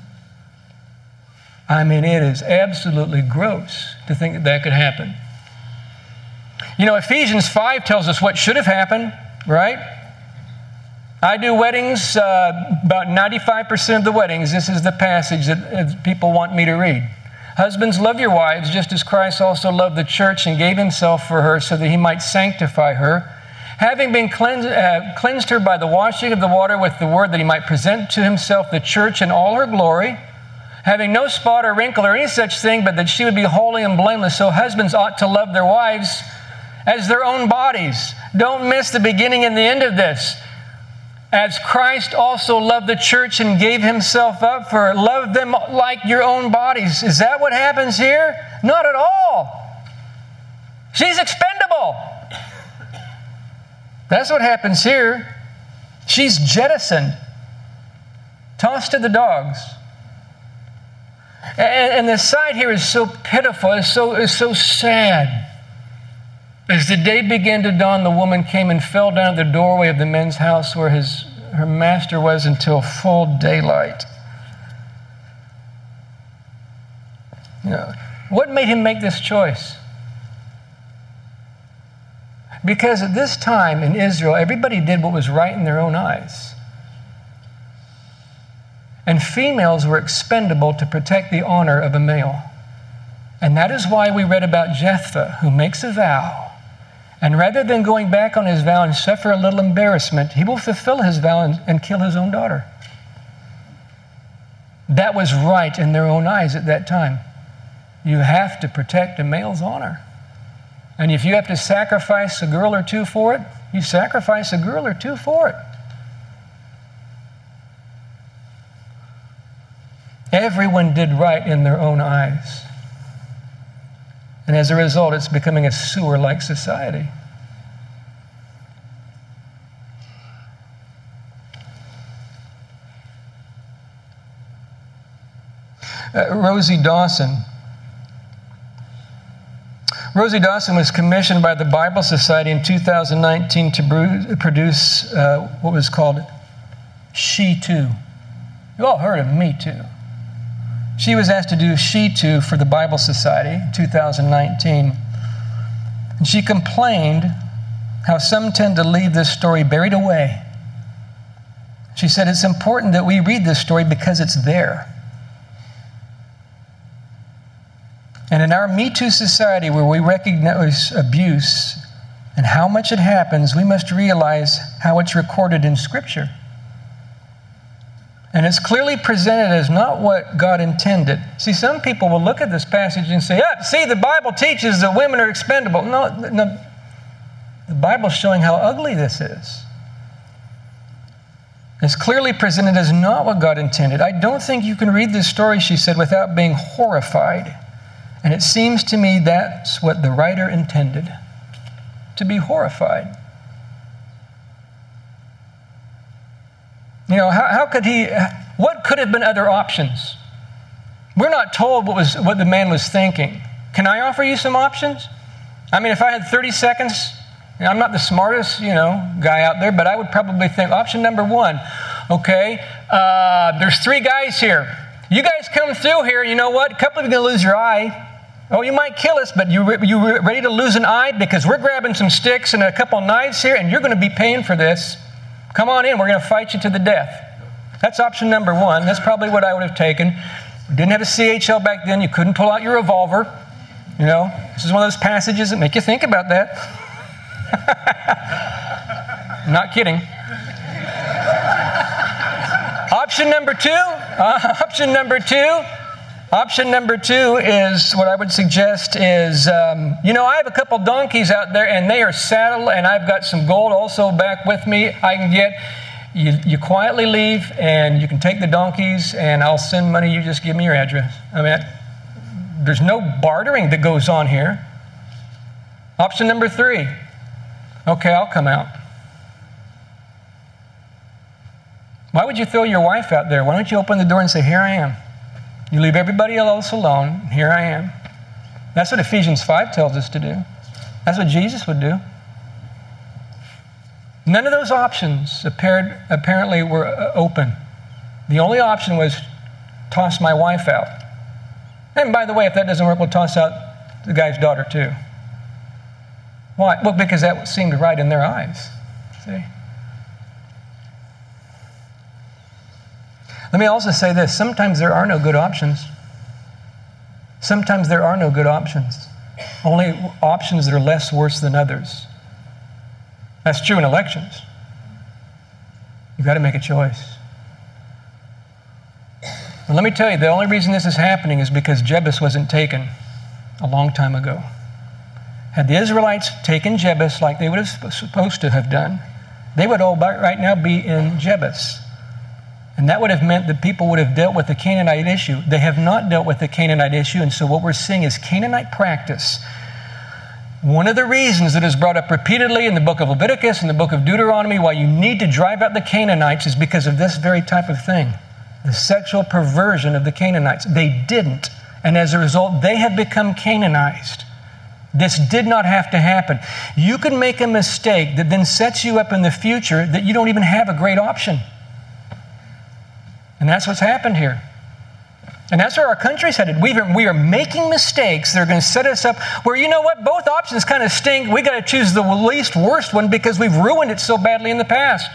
I mean, it is absolutely gross to think that that could happen. You know, Ephesians five tells us what should have happened, right? I do weddings, uh, about ninety-five percent of the weddings, this is the passage that uh, people want me to read. Husbands, love your wives, just as Christ also loved the church and gave himself for her so that he might sanctify her, having been cleansed, uh, cleansed her by the washing of the water with the word, that he might present to himself the church in all her glory, having no spot or wrinkle or any such thing, but that she would be holy and blameless. So husbands ought to love their wives as their own bodies. Don't miss the beginning and the end of this. As Christ also loved the church and gave himself up for her. Love them like your own bodies. Is that what happens here? Not at all. She's expendable. That's what happens here. She's jettisoned tossed to the dogs. And, and the sight here is so pitiful, it's so, it's so sad. As the day began to dawn, the woman came and fell down at the doorway of the men's house where his, her master was until full daylight. You know, what made him make this choice? Because at this time in Israel, everybody did what was right in their own eyes. And females were expendable to protect the honor of a male. And that is why we read about Jephthah, who makes a vow. And rather than going back on his vow and suffer a little embarrassment, he will fulfill his vow and, and kill his own daughter. That was right in their own eyes at that time. You have to protect a male's honor. And if you have to sacrifice a girl or two for it, you sacrifice a girl or two for it. Everyone did right in their own eyes. And as a result, it's becoming a sewer-like society. Uh, Rosie Dawson. Rosie Dawson was commissioned by the Bible Society in two thousand nineteen to bru- produce uh, what was called She Too. You all heard of Me Too. She was asked to do She Too for the Bible Society in two thousand nineteen. And she complained how some tend to leave this story buried away. She said, it's important that we read this story because it's there. And in our Me Too society, where we recognize abuse and how much it happens, we must realize how it's recorded in Scripture. And it's clearly presented as not what God intended. See, some people will look at this passage and say, ah, see, the Bible teaches that women are expendable. No, no, the Bible's showing how ugly this is. It's clearly presented as not what God intended. I don't think you can read this story, she said, without being horrified. And it seems to me that's what the writer intended, to be horrified. You know, how, how could he, what could have been other options? We're not told what was what the man was thinking. Can I offer you some options? I mean, if I had thirty seconds, and I'm not the smartest, you know, guy out there, but I would probably think, option number one, okay, uh, there's three guys here. You guys come through here, you know what? A couple of you are going to lose your eye. Oh, you might kill us, but you re- you re- ready to lose an eye? Because we're grabbing some sticks and a couple of knives here, and you're going to be paying for this. Come on in, we're going to fight you to the death. That's option number one. That's probably what I would have taken. We didn't have a C H L back then. You couldn't pull out your revolver. You know, this is one of those passages that make you think about that. I'm not kidding. Option number two, uh, option number two, option number two is what I would suggest is, um, you know, I have a couple donkeys out there and they are saddled and I've got some gold also back with me I can get. You, you quietly leave and you can take the donkeys and I'll send money. You just give me your address. I mean, there's no bartering that goes on here. Option number three, okay, I'll come out. Why would you throw your wife out there? Why don't you open the door and say, here I am. You leave everybody else alone. Here I am. That's what Ephesians five tells us to do. That's what Jesus would do. None of those options appeared, apparently were open. The only option was toss my wife out. And by the way, if that doesn't work, we'll toss out the guy's daughter too. Why? Well, because that seemed right in their eyes. See? Let me also say this. Sometimes there are no good options. Sometimes there are no good options. Only options that are less worse than others. That's true in elections. You've got to make a choice. And let me tell you, the only reason this is happening is because Jebus wasn't taken a long time ago. Had the Israelites taken Jebus like they would have supposed to have done, they would all right now be in Jebus. And that would have meant that people would have dealt with the Canaanite issue. They have not dealt with the Canaanite issue, and so what we're seeing is Canaanite practice. One of the reasons that is brought up repeatedly in the book of Leviticus and the book of Deuteronomy why you need to drive out the Canaanites is because of this very type of thing. the sexual perversion of the Canaanites. They didn't. And as a result, they have become Canaanized. This did not have to happen. You can make a mistake that then sets you up in the future that you don't even have a great option. And that's what's happened here. And that's where our country's headed. We are, we are making mistakes that are going to set us up where, you know what, both options kind of stink. We got to choose the least worst one because we've ruined it so badly in the past.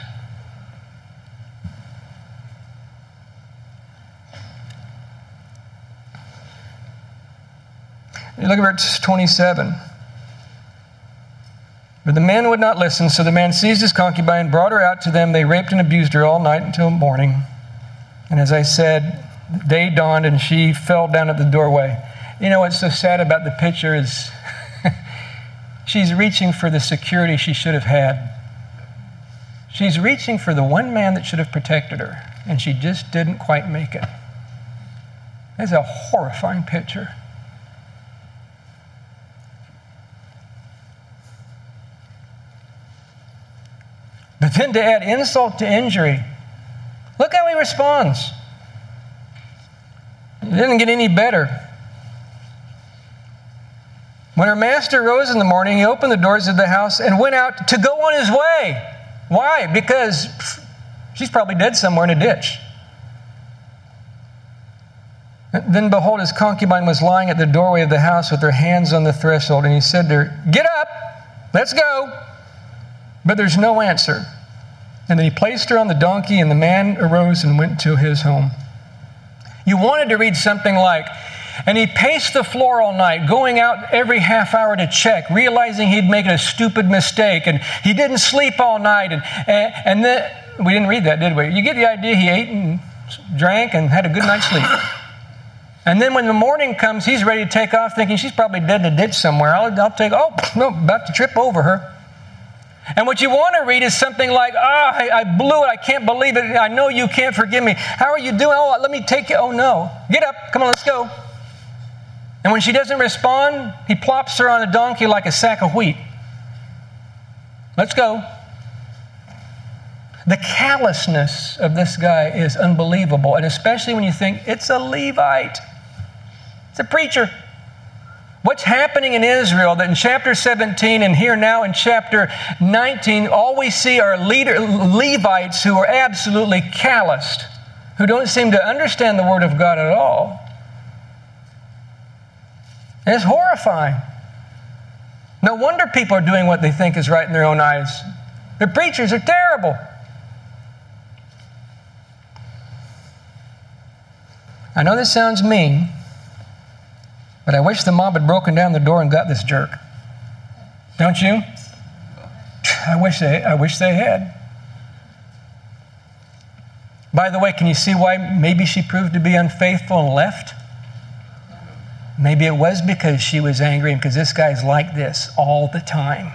You look at verse twenty-seven. But the man would not listen, so the man seized his concubine, brought her out to them. They raped and abused her all night until morning. And as I said, day dawned and she fell down at the doorway. You know what's so sad about the picture is she's reaching for the security she should have had. She's reaching for the one man that should have protected her, and she just didn't quite make it. It's a horrifying picture. But then to add insult to injury, look how he responds. It didn't get any better. When her master rose in the morning, he opened the doors of the house and went out to go on his way. Why? Because pff, she's probably dead somewhere in a ditch. And then behold, his concubine was lying at the doorway of the house with her hands on the threshold. And he said to her, "Get up, let's go." But there's no answer. And then he placed her on the donkey, and the man arose and went to his home. You wanted to read something like, and he paced the floor all night, going out every half hour to check, realizing he'd made a stupid mistake, and he didn't sleep all night. And, and, and then, we didn't read that, did we? You get the idea. He ate and drank and had a good night's sleep. And then when the morning comes, he's ready to take off, thinking she's probably dead in a ditch somewhere. I'll, I'll take, oh, no, about to trip over her. And what you want to read is something like, ah, oh, I, I blew it. I can't believe it. I know you can't forgive me. How are you doing? Oh, let me take you. Oh, no. Get up. Come on, let's go. And when she doesn't respond, he plops her on a donkey like a sack of wheat. Let's go. The callousness of this guy is unbelievable. And especially when you think it's a Levite. It's a preacher. What's happening in Israel that in chapter seventeen and here now in chapter nineteen, all we see are leader, Levites who are absolutely calloused, who don't seem to understand the Word of God at all. And it's horrifying. No wonder people are doing what they think is right in their own eyes. The preachers are terrible. I know this sounds mean, but I wish the mob had broken down the door and got this jerk. Don't you? I wish they, I wish they had. By the way, can you see why maybe she proved to be unfaithful and left? Maybe it was because she was angry and because this guy's like this all the time.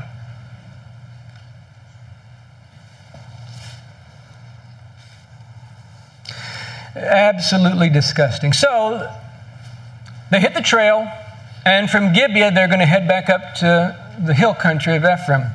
Absolutely disgusting. So they hit the trail, and from Gibeah, they're going to head back up to the hill country of Ephraim.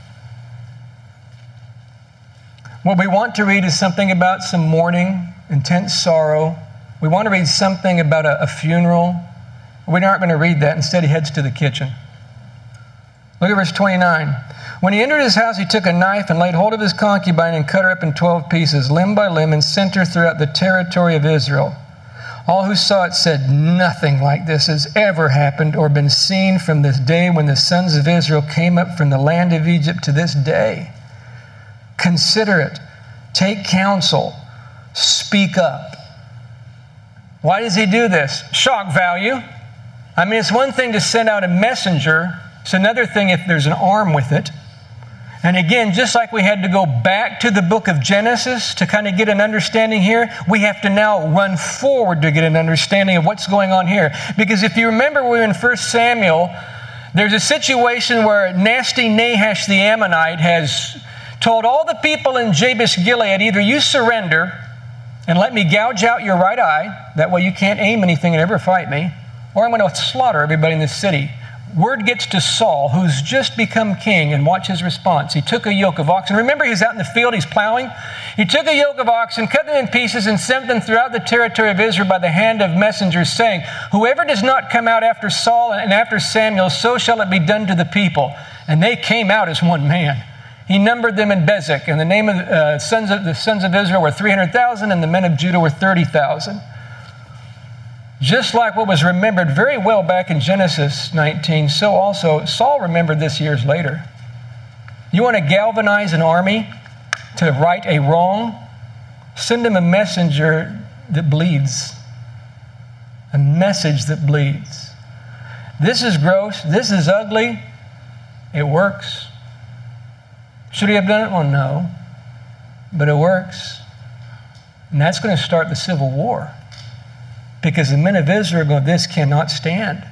What we want to read is something about some mourning, intense sorrow. We want to read something about a, a funeral. We aren't going to read that. Instead, he heads to the kitchen. Look at verse twenty-nine. When he entered his house, he took a knife and laid hold of his concubine and cut her up in twelve pieces, limb by limb, and sent her throughout the territory of Israel. All who saw it said, nothing like this has ever happened or been seen from this day when the sons of Israel came up from the land of Egypt to this day. Consider it. Take counsel. Speak up. Why does he do this? Shock value. I mean, it's one thing to send out a messenger. It's another thing if there's an arm with it. And again, just like we had to go back to the book of Genesis to kind of get an understanding here, we have to now run forward to get an understanding of what's going on here. Because if you remember, we were in First Samuel, there's a situation where nasty Nahash the Ammonite has told all the people in Jabesh-Gilead, either you surrender and let me gouge out your right eye, that way you can't aim anything and ever fight me, or I'm going to slaughter everybody in this city. word gets to Saul, who's just become king, and watch his response. He took a yoke of oxen. Remember, he's out in the field, he's plowing. He took a yoke of oxen, cut them in pieces, and sent them throughout the territory of Israel by the hand of messengers, saying, whoever does not come out after Saul and after Samuel, so shall it be done to the people. And they came out as one man. He numbered them in Bezek, and the name of uh, sons of the sons of Israel were three hundred thousand, and the men of Judah were thirty thousand. Just like what was remembered very well back in Genesis nineteen, so also Saul remembered this years later. You want to galvanize an army to right a wrong? Send them a messenger that bleeds. A message that bleeds. This is gross. This is ugly. It works. Should he have done it? Well, no. But it works. And that's going to start the civil war. Because the men of Israel go, this cannot stand.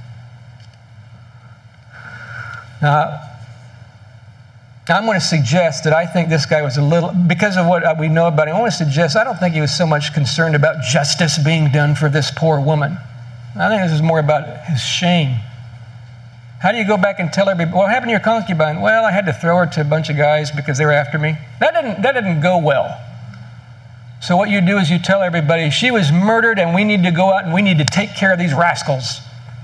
Now, I'm going to suggest that I think this guy was a little, because of what we know about him, I want to suggest I don't think he was so much concerned about justice being done for this poor woman. I think this is more about his shame. How do you go back and tell everybody, what happened to your concubine? Well, I had to throw her to a bunch of guys because they were after me. That didn't, that didn't go well. So what you do is you tell everybody, she was murdered and we need to go out and we need to take care of these rascals.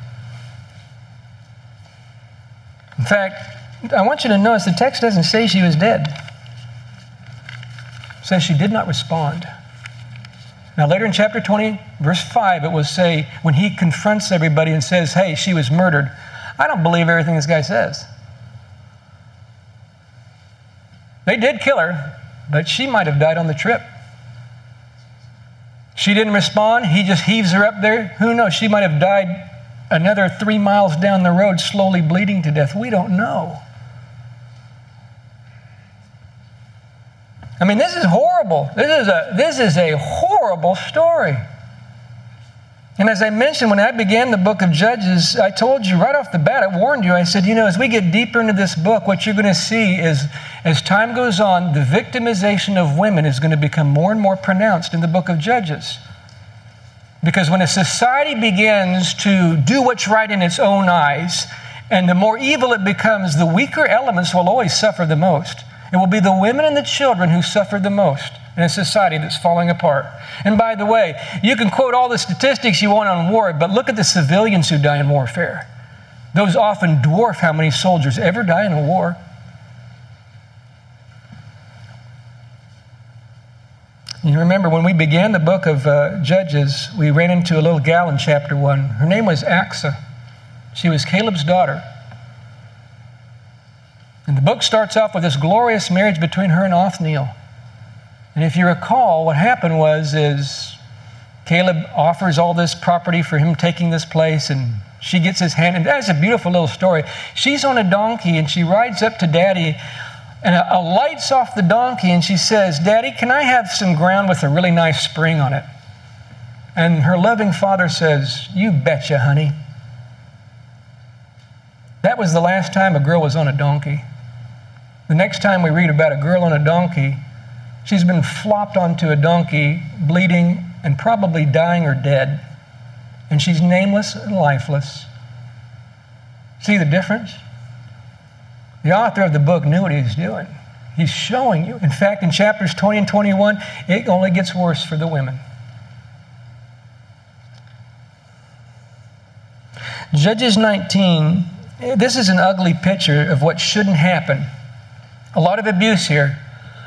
In fact, I want you to notice the text doesn't say she was dead. It says she did not respond. Now later in chapter twenty, verse five, it will say, when he confronts everybody and says, hey, she was murdered, I don't believe everything this guy says. They did kill her, but she might have died on the trip. She didn't respond. He just heaves her up there. Who knows? She might have died another three miles down the road, slowly bleeding to death. We don't know. I mean, this is horrible. This is a, this is a horrible story. And as I mentioned, when I began the book of Judges, I told you right off the bat, I warned you, I said, you know, as we get deeper into this book, what you're going to see is, as time goes on, the victimization of women is going to become more and more pronounced in the book of Judges. Because when a society begins to do what's right in its own eyes, and the more evil it becomes, the weaker elements will always suffer the most. It will be the women and the children who suffer the most in a society that's falling apart. And by the way, you can quote all the statistics you want on war, but look at the civilians who die in warfare. Those often dwarf how many soldiers ever die in a war. You remember when we began the book of uh, Judges, we ran into a little gal in chapter one. Her name was Axa. She was Caleb's daughter. And the book starts off with this glorious marriage between her and Othniel. And if you recall, what happened was is Caleb offers all this property for him taking this place, and she gets his hand. And that's a beautiful little story. She's on a donkey, and she rides up to Daddy, and alights off the donkey, and she says, Daddy, can I have some ground with a really nice spring on it? And her loving father says, you betcha, honey. That was the last time a girl was on a donkey. The next time we read about a girl on a donkey, she's been flopped onto a donkey, bleeding and probably dying or dead. And she's nameless and lifeless. See the difference? The author of the book knew what he was doing. He's showing you. In fact, in chapters twenty and twenty-one, it only gets worse for the women. Judges nineteen, this is an ugly picture of what shouldn't happen. A lot of abuse here.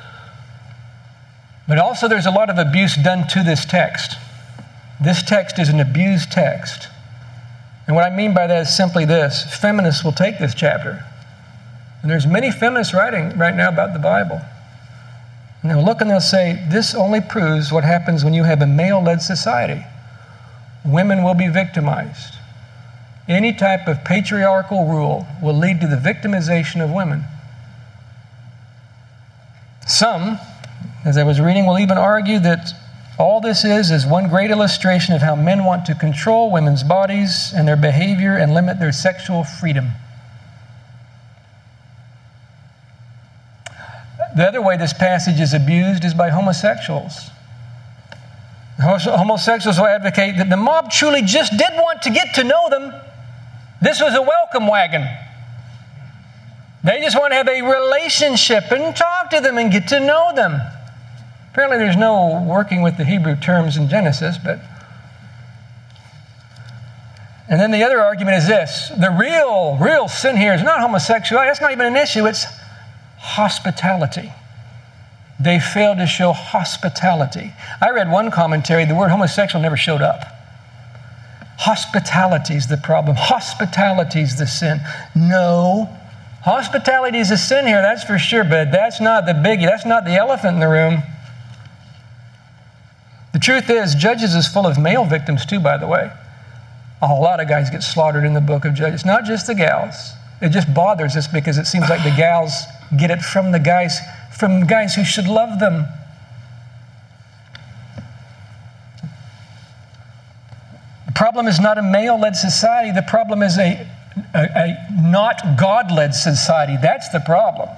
But also there's a lot of abuse done to this text. This text is an abused text. And what I mean by that is simply this. Feminists will take this chapter. And there's many feminists writing right now about the Bible. And they'll look and they'll say, this only proves what happens when you have a male-led society. Women will be victimized. Any type of patriarchal rule will lead to the victimization of women. Some, as I was reading, will even argue that all this is is one great illustration of how men want to control women's bodies and their behavior and limit their sexual freedom. The other way this passage is abused is by homosexuals. Homosexuals will advocate that the mob truly just did want to get to know them. This was a welcome wagon. They just want to have a relationship and talk to them and get to know them. Apparently there's no working with the Hebrew terms in Genesis, but... And then the other argument is this. The real, real sin here is not homosexuality. That's not even an issue. It's hospitality. They failed to show hospitality. I read one commentary, the word homosexual never showed up. Hospitality is the problem. Hospitality is the sin. No. Hospitality is a sin here, that's for sure, but that's not the biggie. That's not the elephant in the room. The truth is, Judges is full of male victims too, by the way. A lot of guys get slaughtered in the book of Judges. Not just the gals. It just bothers us because it seems like the gals get it from the guys, from guys who should love them. The problem is not a male-led society. The problem is a, a, a not God-led society. That's the problem.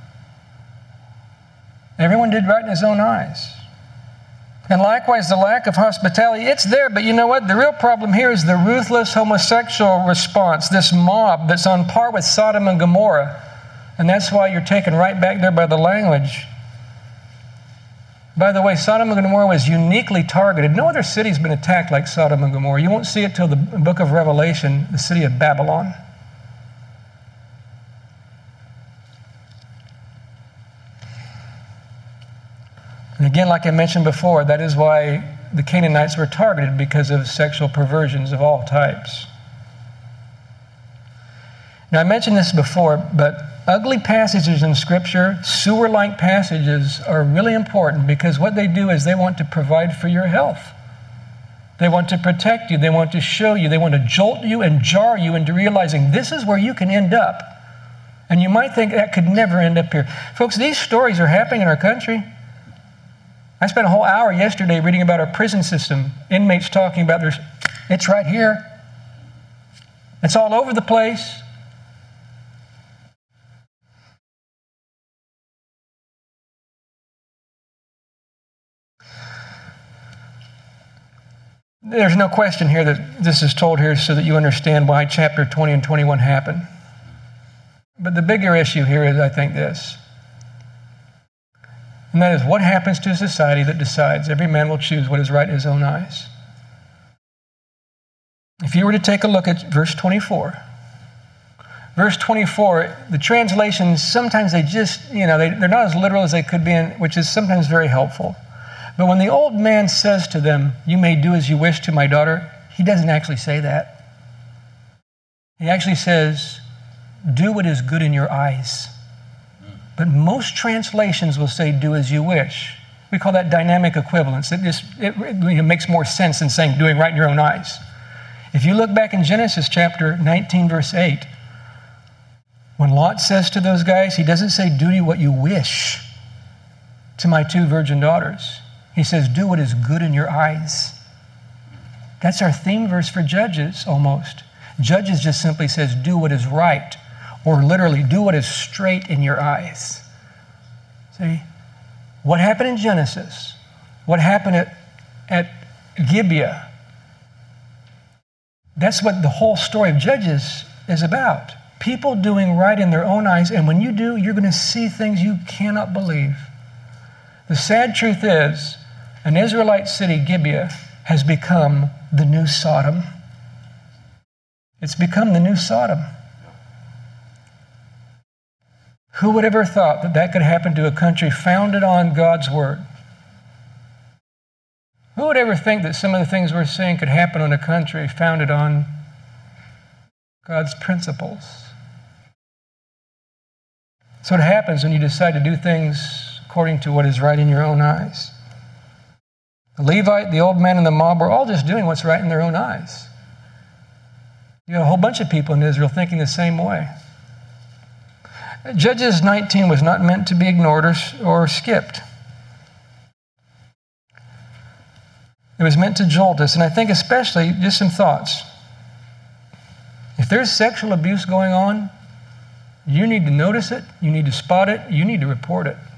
Everyone did right in his own eyes. And likewise, the lack of hospitality, it's there, but you know what? The real problem here is the ruthless homosexual response, this mob that's on par with Sodom and Gomorrah. And that's why you're taken right back there by the language. By the way, Sodom and Gomorrah was uniquely targeted. No other city's been attacked like Sodom and Gomorrah. You won't see it till the book of Revelation, the city of Babylon. And again, like I mentioned before, that is why the Canaanites were targeted, because of sexual perversions of all types. Now, I mentioned this before, but ugly passages in Scripture, sewer-like passages, are really important because what they do is they want to provide for your health. They want to protect you. They want to show you. They want to jolt you and jar you into realizing this is where you can end up. And you might think that could never end up here. Folks, these stories are happening in our country. I spent a whole hour yesterday reading about our prison system. Inmates talking about there's, it's right here. It's all over the place. There's no question here that this is told here so that you understand why chapter twenty and twenty-one happened. But the bigger issue here is, I think, this. And that is, what happens to a society that decides every man will choose what is right in his own eyes? If you were to take a look at verse twenty-four, verse twenty-four, the translations, sometimes they just, you know, they, they're not as literal as they could be, in, which is sometimes very helpful. But when the old man says to them, "You may do as you wish to my daughter," he doesn't actually say that. He actually says, "Do what is good in your eyes." But most translations will say, "Do as you wish." We call that dynamic equivalence. It just it, it makes more sense than saying doing right in your own eyes. If you look back in Genesis chapter nineteen, verse eight, when Lot says to those guys, he doesn't say, "Do what you wish to my two virgin daughters." He says, "Do what is good in your eyes." That's our theme verse for Judges, almost. Judges just simply says, "Do what is right," or literally, "Do what is straight in your eyes." See? What happened in Genesis? What happened at, at Gibeah? That's what the whole story of Judges is about. People doing right in their own eyes, and when you do, you're going to see things you cannot believe. The sad truth is, an Israelite city, Gibeah, has become the new Sodom. It's become the new Sodom. Who would ever thought that that could happen to a country founded on God's Word? Who would ever think that some of the things we're seeing could happen on a country founded on God's principles? So it happens when you decide to do things according to what is right in your own eyes. The Levite, the old man, and the mob were all just doing what's right in their own eyes. You have a whole bunch of people in Israel thinking the same way. Judges nineteen was not meant to be ignored or, or skipped. It was meant to jolt us, and I think especially, just some thoughts. If there's sexual abuse going on, you need to notice it, you need to spot it, you need to report it.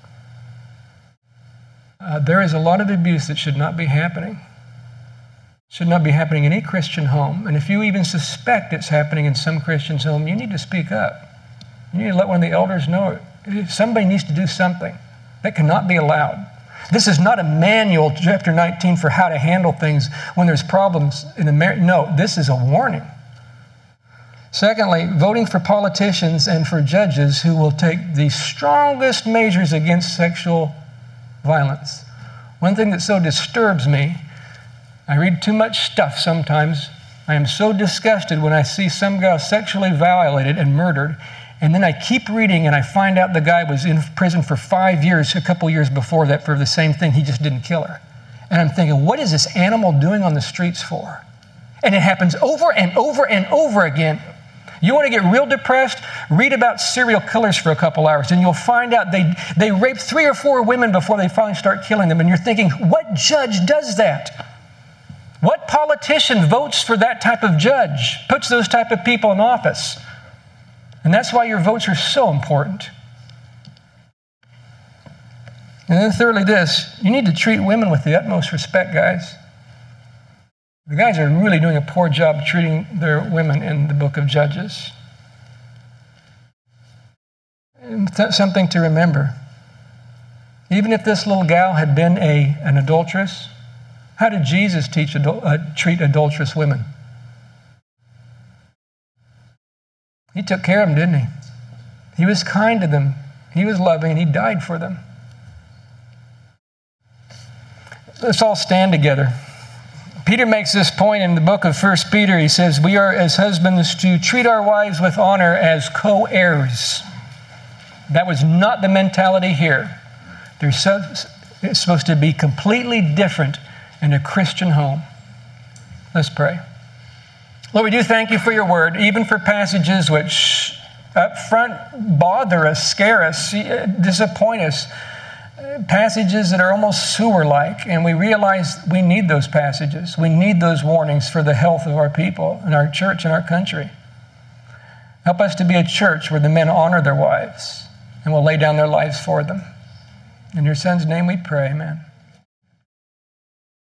Uh, there is a lot of abuse that should not be happening. Should not be happening in any Christian home. And if you even suspect it's happening in some Christian's home, you need to speak up. You need to let one of the elders know it. Somebody needs to do something. That cannot be allowed. This is not a manual, chapter nineteen, for how to handle things when there's problems in a marriage. No, this is a warning. Secondly, voting for politicians and for judges who will take the strongest measures against sexual violence. One thing that so disturbs me, I read too much stuff sometimes. I am so disgusted when I see some guy sexually violated and murdered, and then I keep reading and I find out the guy was in prison for five years, a couple years before that, for the same thing. He just didn't kill her. And I'm thinking, what is this animal doing on the streets for? And it happens over and over and over again. You want to get real depressed? Read about serial killers for a couple hours, and you'll find out they, they rape three or four women before they finally start killing them. And you're thinking, what judge does that? What politician votes for that type of judge, puts those type of people in office? And that's why your votes are so important. And then thirdly this, you need to treat women with the utmost respect, guys. The guys are really doing a poor job treating their women in the book of Judges. And th- something to remember. Even if this little gal had been a, an adulteress, how did Jesus teach adul- uh, treat adulterous women? He took care of them, didn't he? He was kind to them. He was loving, and he died for them. Let's all stand together. Peter makes this point in the book of First Peter. He says, we are as husbands to treat our wives with honor as co-heirs. That was not the mentality here. There's so, it's supposed to be completely different in a Christian home. Let's pray. Lord, we do thank you for your word, even for passages which up front bother us, scare us, disappoint us, passages that are almost sewer-like, and we realize we need those passages. We need those warnings for the health of our people and our church and our country. Help us to be a church where the men honor their wives and will lay down their lives for them. In your Son's name we pray, amen.